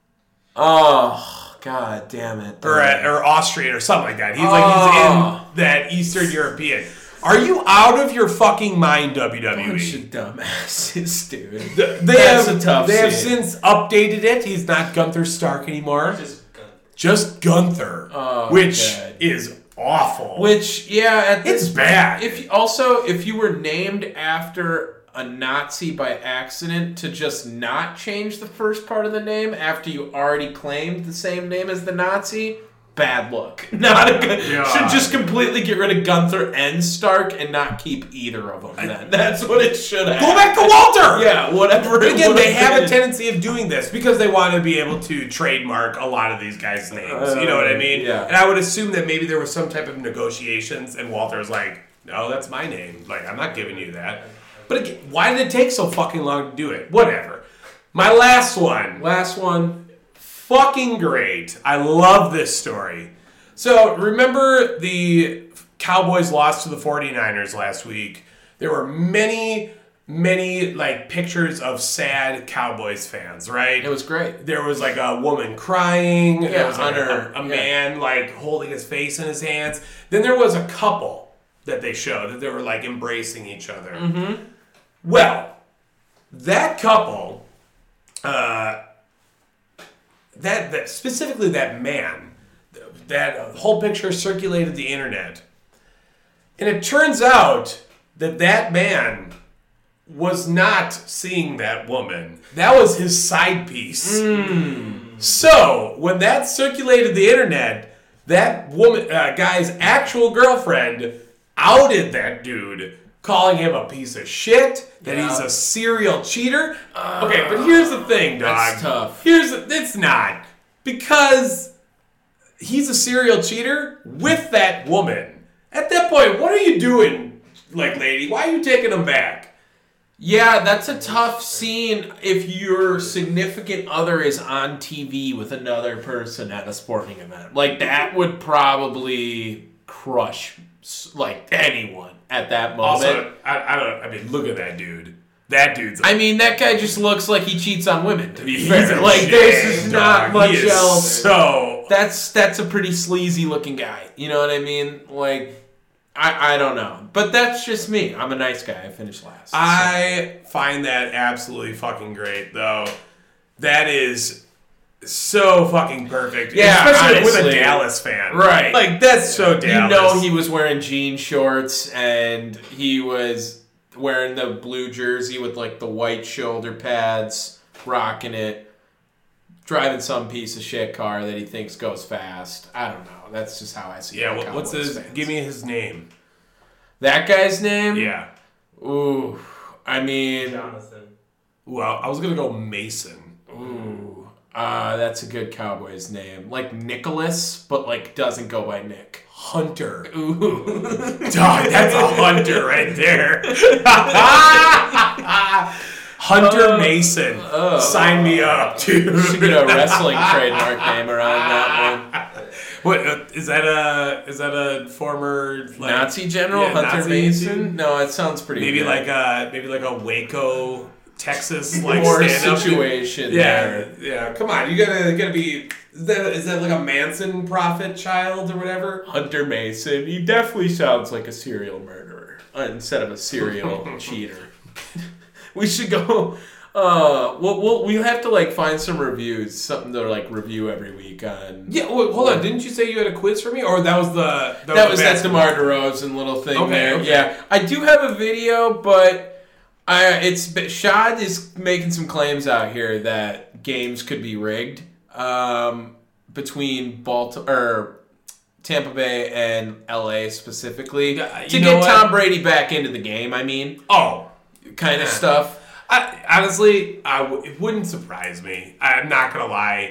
Oh, god damn it. Or, uh, or Austrian or something like that. He's oh. like, he's in that Eastern European. Are you out of your fucking mind, W W E? Bunch of dumbasses, dude. The, they That's have, a tough They have scene. since updated it. He's not Gunther Stark anymore. Just Gunther. Just Gunther. Oh, which God. is awful. Which, yeah, at this, it's bad. If also, if you were named after a Nazi by accident, to just not change the first part of the name after you already claimed the same name as the Nazi, bad look. Not a good. Yeah. Should just completely get rid of Gunther and Stark and not keep either of them. Then that's what it should have. Go back to Walter. Yeah, whatever. But it again, they have been. a tendency of doing this because they want to be able to trademark a lot of these guys' names. Uh, you know what I mean? Yeah. And I would assume that maybe there was some type of negotiations, and Walter was like, "No, that's my name. Like, I'm not giving you that." But again, why did it take so fucking long to do it? Whatever. My last one. Last one. Fucking great. I love this story. So, remember the Cowboys lost to the forty-niners last week? There were many, many, like, pictures of sad Cowboys fans, right? It was great. There was, like, a woman crying. Yeah, there was like, under- a, a yeah. man, like, holding his face in his hands. Then there was a couple that they showed that they were, like, embracing each other. Mm-hmm. Well, that couple... Uh, That, that specifically that man, that whole picture circulated the internet, and it turns out that that man was not seeing that woman. That was his side piece. Mm. So when that circulated the internet, that woman, uh, guy's actual girlfriend, outed that dude, calling him a piece of shit, that Yeah. he's a serial cheater. Uh, okay, but here's the thing, dog. That's tough. Here's the, it's not. Because he's a serial cheater with that woman. At that point, what are you doing like lady. Why are you taking him back? Yeah, that's a tough scene if your significant other is on T V with another person at a sporting event. Like, that would probably crush, like, anyone at that moment. Also, I, I don't I mean, look at that dude. That dude's a I mean, that guy just looks like he cheats on women, to be He's fair. a Like, there's shame just not dog. much He is else. So That's, that's a pretty sleazy looking guy. You know what I mean? Like... I, I don't know. But that's just me. I'm a nice guy. I finished last. So. I find that absolutely fucking great, though. That is so fucking perfect. Yeah, especially with honestly. a Dallas fan. Right. Like, that's so Dallas. You know he was wearing jean shorts and he was wearing the blue jersey with, like, the white shoulder pads, rocking it, driving some piece of shit car that he thinks goes fast. I don't know. That's just how I see it. Yeah, what, what's Cowboys his... fans. Give me his name. That guy's name? Yeah. Ooh. I mean... Jonathan. Well, I was going to go Mason. Ooh. Uh, that's a good Cowboys name. Like Nicholas, but, like, doesn't go by Nick. Hunter. Ooh. Dog, that's a hunter right there. Hunter Uh, Mason. uh, Sign me up, dude. Should get a wrestling trademark name around that one. What uh, is that? A is that a former like, Nazi general yeah, Hunter Nazi Mason? dude? No, it sounds pretty. Maybe good. like a maybe like a Waco, Texas like More stand-up. situation Yeah, there. yeah. Come on, you gotta you gotta be. Is that is that like a Manson prophet child or whatever? Hunter Mason. He definitely sounds like a serial murderer uh, instead of a serial cheater. We should go. Uh, we'll, we'll we have to like find some reviews, something to like review every week on. Yeah. Well, hold on. Didn't you say you had a quiz for me, or that was the that, That was that basketball? DeMar DeRozan little thing Okay, there. okay. Yeah, I do have a video, but I it's Shad is making some claims out here that games could be rigged um, between Baltimore or Tampa Bay and L A specifically Yeah, you to know get what? Tom Brady back into the game. I mean, Oh. kind of stuff. I, honestly, I w- it wouldn't surprise me. I'm not gonna lie.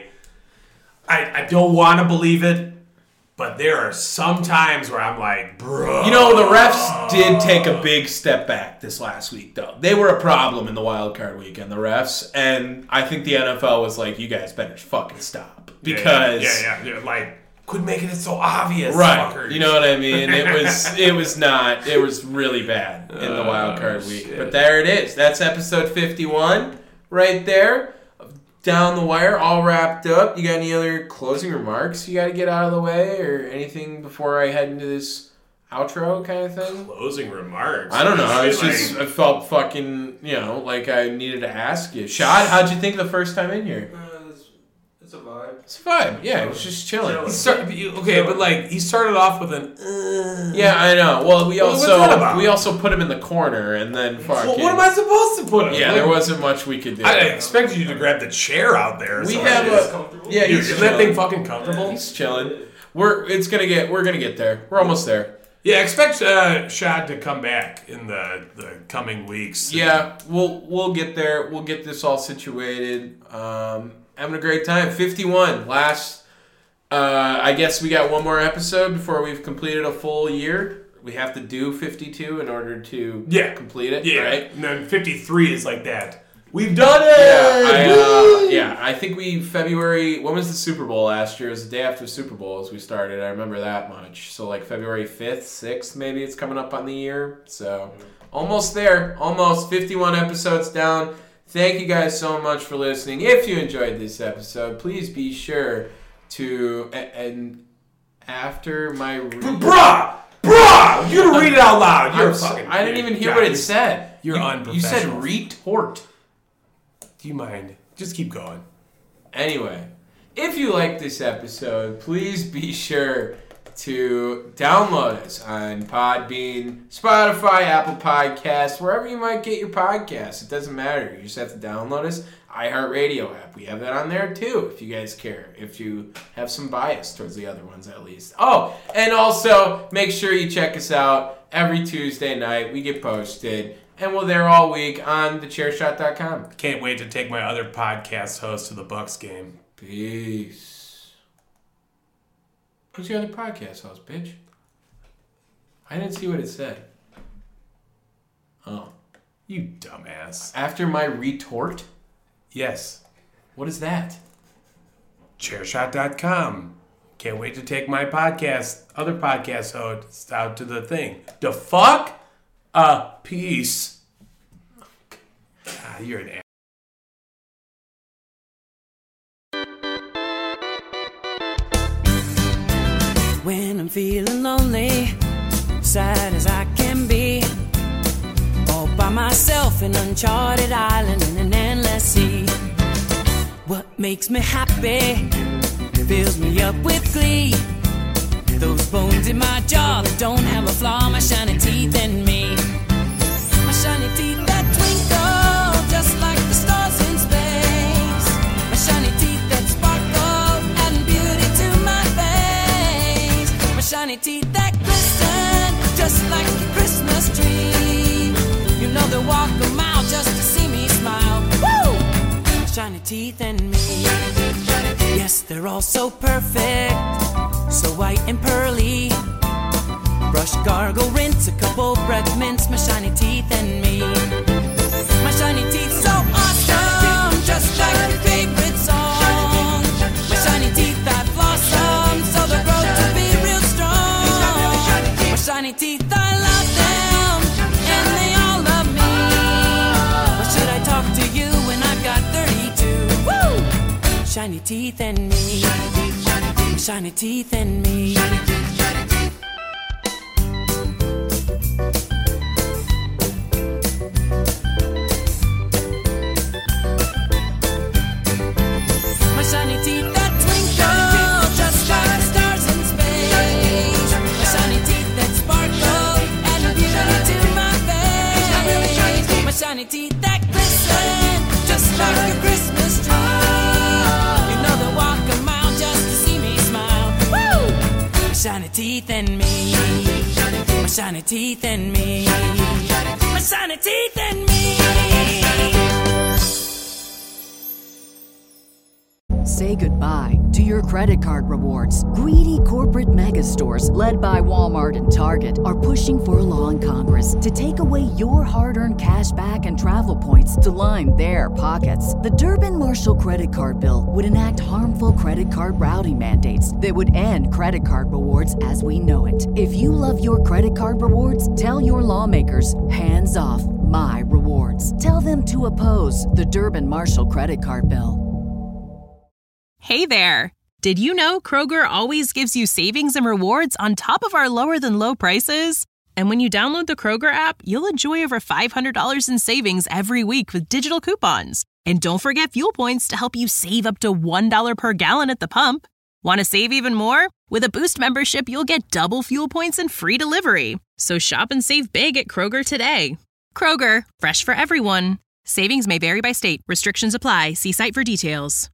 I I don't want to believe it, but there are some times where I'm like, bro. You know, the refs did take a big step back this last week, though. They were a problem in the wild card weekend, the refs, and I think the N F L was like, you guys better fucking stop. Yeah, Because... yeah, yeah, yeah, like, quit making it so obvious, Right. fuckers. You know what I mean? It was it was not. It was really bad in the wild card week. But there it is. That's episode fifty-one right there. Down the wire, all wrapped up. You got any other closing remarks you got to get out of the way or anything before I head into this outro kind of thing? Closing remarks. I don't know. It's Like, just, I felt fucking, you know, like I needed to ask you. Shad, how'd you think the first time in here? Uh, it's, it's a vibe. It's fine. Yeah, it was just chilling. he start, okay, but like he started off with an. Uh, Yeah, I know. Well, we Well, what's also that about? we also put him in the corner and then fucking. Well, what am I supposed to put him? Yeah, Like, there wasn't much we could do. I expected you to grab the chair out there. or We something. have It's a- comfortable. yeah, Dude, he's isn't that chilling. thing fucking comfortable? He's chilling. We're it's gonna get we're gonna get there. We're almost there. Yeah, expect uh, Shad to come back in the, the coming weeks. Yeah, we'll we'll get there. We'll get this all situated. Um, having a great time. fifty-one. Last. Uh, I guess we got one more episode before we've completed a full year. We have to do fifty-two in order to Yeah. complete it. Yeah, Right. and then fifty-three is like that. We've done it! Yeah, I, Woo! uh, yeah, I think we February. When was the Super Bowl last year? It was the day after the Super Bowl as we started. I remember that much. So like February fifth, sixth, maybe it's coming up on the year. So almost there. Almost fifty-one episodes down. Thank you guys so much for listening. If you enjoyed this episode, please be sure to a- and after my re- Bruh! Bruh! You gotta read it out loud. You're I'm a so- fucking. I didn't even hear God, what it you're- said. you're you, You said unprofessional. retort. Do you mind? Just keep going. Anyway, if you like this episode, please be sure to download us on Podbean, Spotify, Apple Podcasts, wherever you might get your podcasts. It doesn't matter. You just have to download us. iHeartRadio app. We have that on there too, if you guys care. If you have some bias towards the other ones, at least. Oh, and also make sure you check us out every Tuesday night. We get posted. And we're there all week on the chair shot dot com. Can't wait to take my other podcast host to the Bucks game. Peace. Who's your other podcast host, bitch? I didn't see what it said. Oh. You dumbass. After my retort? Yes. What is that? Chairshot dot com. Can't wait to take my podcast, other podcast hosts out to the thing. The fuck? Uh, peace. God, you're an ass. When I'm feeling lonely, sad as I can be, all by myself, an uncharted island in an endless sea. What makes me happy fills me up with glee. Those bones in my jaw that don't have a flaw, my shiny teeth and me. My shiny teeth that twinkle just like the stars in space. My shiny teeth that sparkle, adding beauty to my face. My shiny teeth that glisten just like a Christmas tree. You know they'll walk a mile just to see me smile. Woo! Shiny teeth and me. Yes, they're all so perfect, so white and pearly. Brush, gargle, rinse, a couple breath mints, my shiny teeth and me. My shiny teeth so awesome, just like your favorite song. My shiny teeth that blossom, so they grow to be real strong. My shiny teeth, I love them, and they all love me. Or should I talk to you when I've got thirty-two? Woo! Shiny teeth and me. Shiny teeth and me. My shiny teeth that twinkle just like stars in space. My shiny teeth that sparkle and beauty to my face. My shiny teeth that glisten just like a Christmas tree. You know they'll walk a mile just to see me smile. Woo! My shiny teeth and me. My shiny teeth and me. My shiny teeth and me. Say goodbye to your credit card rewards. Greedy corporate mega stores, led by Walmart and Target, are pushing for a law in Congress to take away your hard-earned cash back and travel points to line their pockets. The Durbin-Marshall credit card bill would enact harmful credit card routing mandates that would end credit card rewards as we know it. If you love your credit card rewards, tell your lawmakers, hands off my rewards. Tell them to oppose the Durbin-Marshall credit card bill. Hey there! Did you know Kroger always gives you savings and rewards on top of our lower than low prices? And when you download the Kroger app, you'll enjoy over five hundred dollars in savings every week with digital coupons. And don't forget fuel points to help you save up to one dollar per gallon at the pump. Want to save even more? With a Boost membership, you'll get double fuel points and free delivery. So shop and save big at Kroger today. Kroger, fresh for everyone. Savings may vary by state. Restrictions apply. See site for details.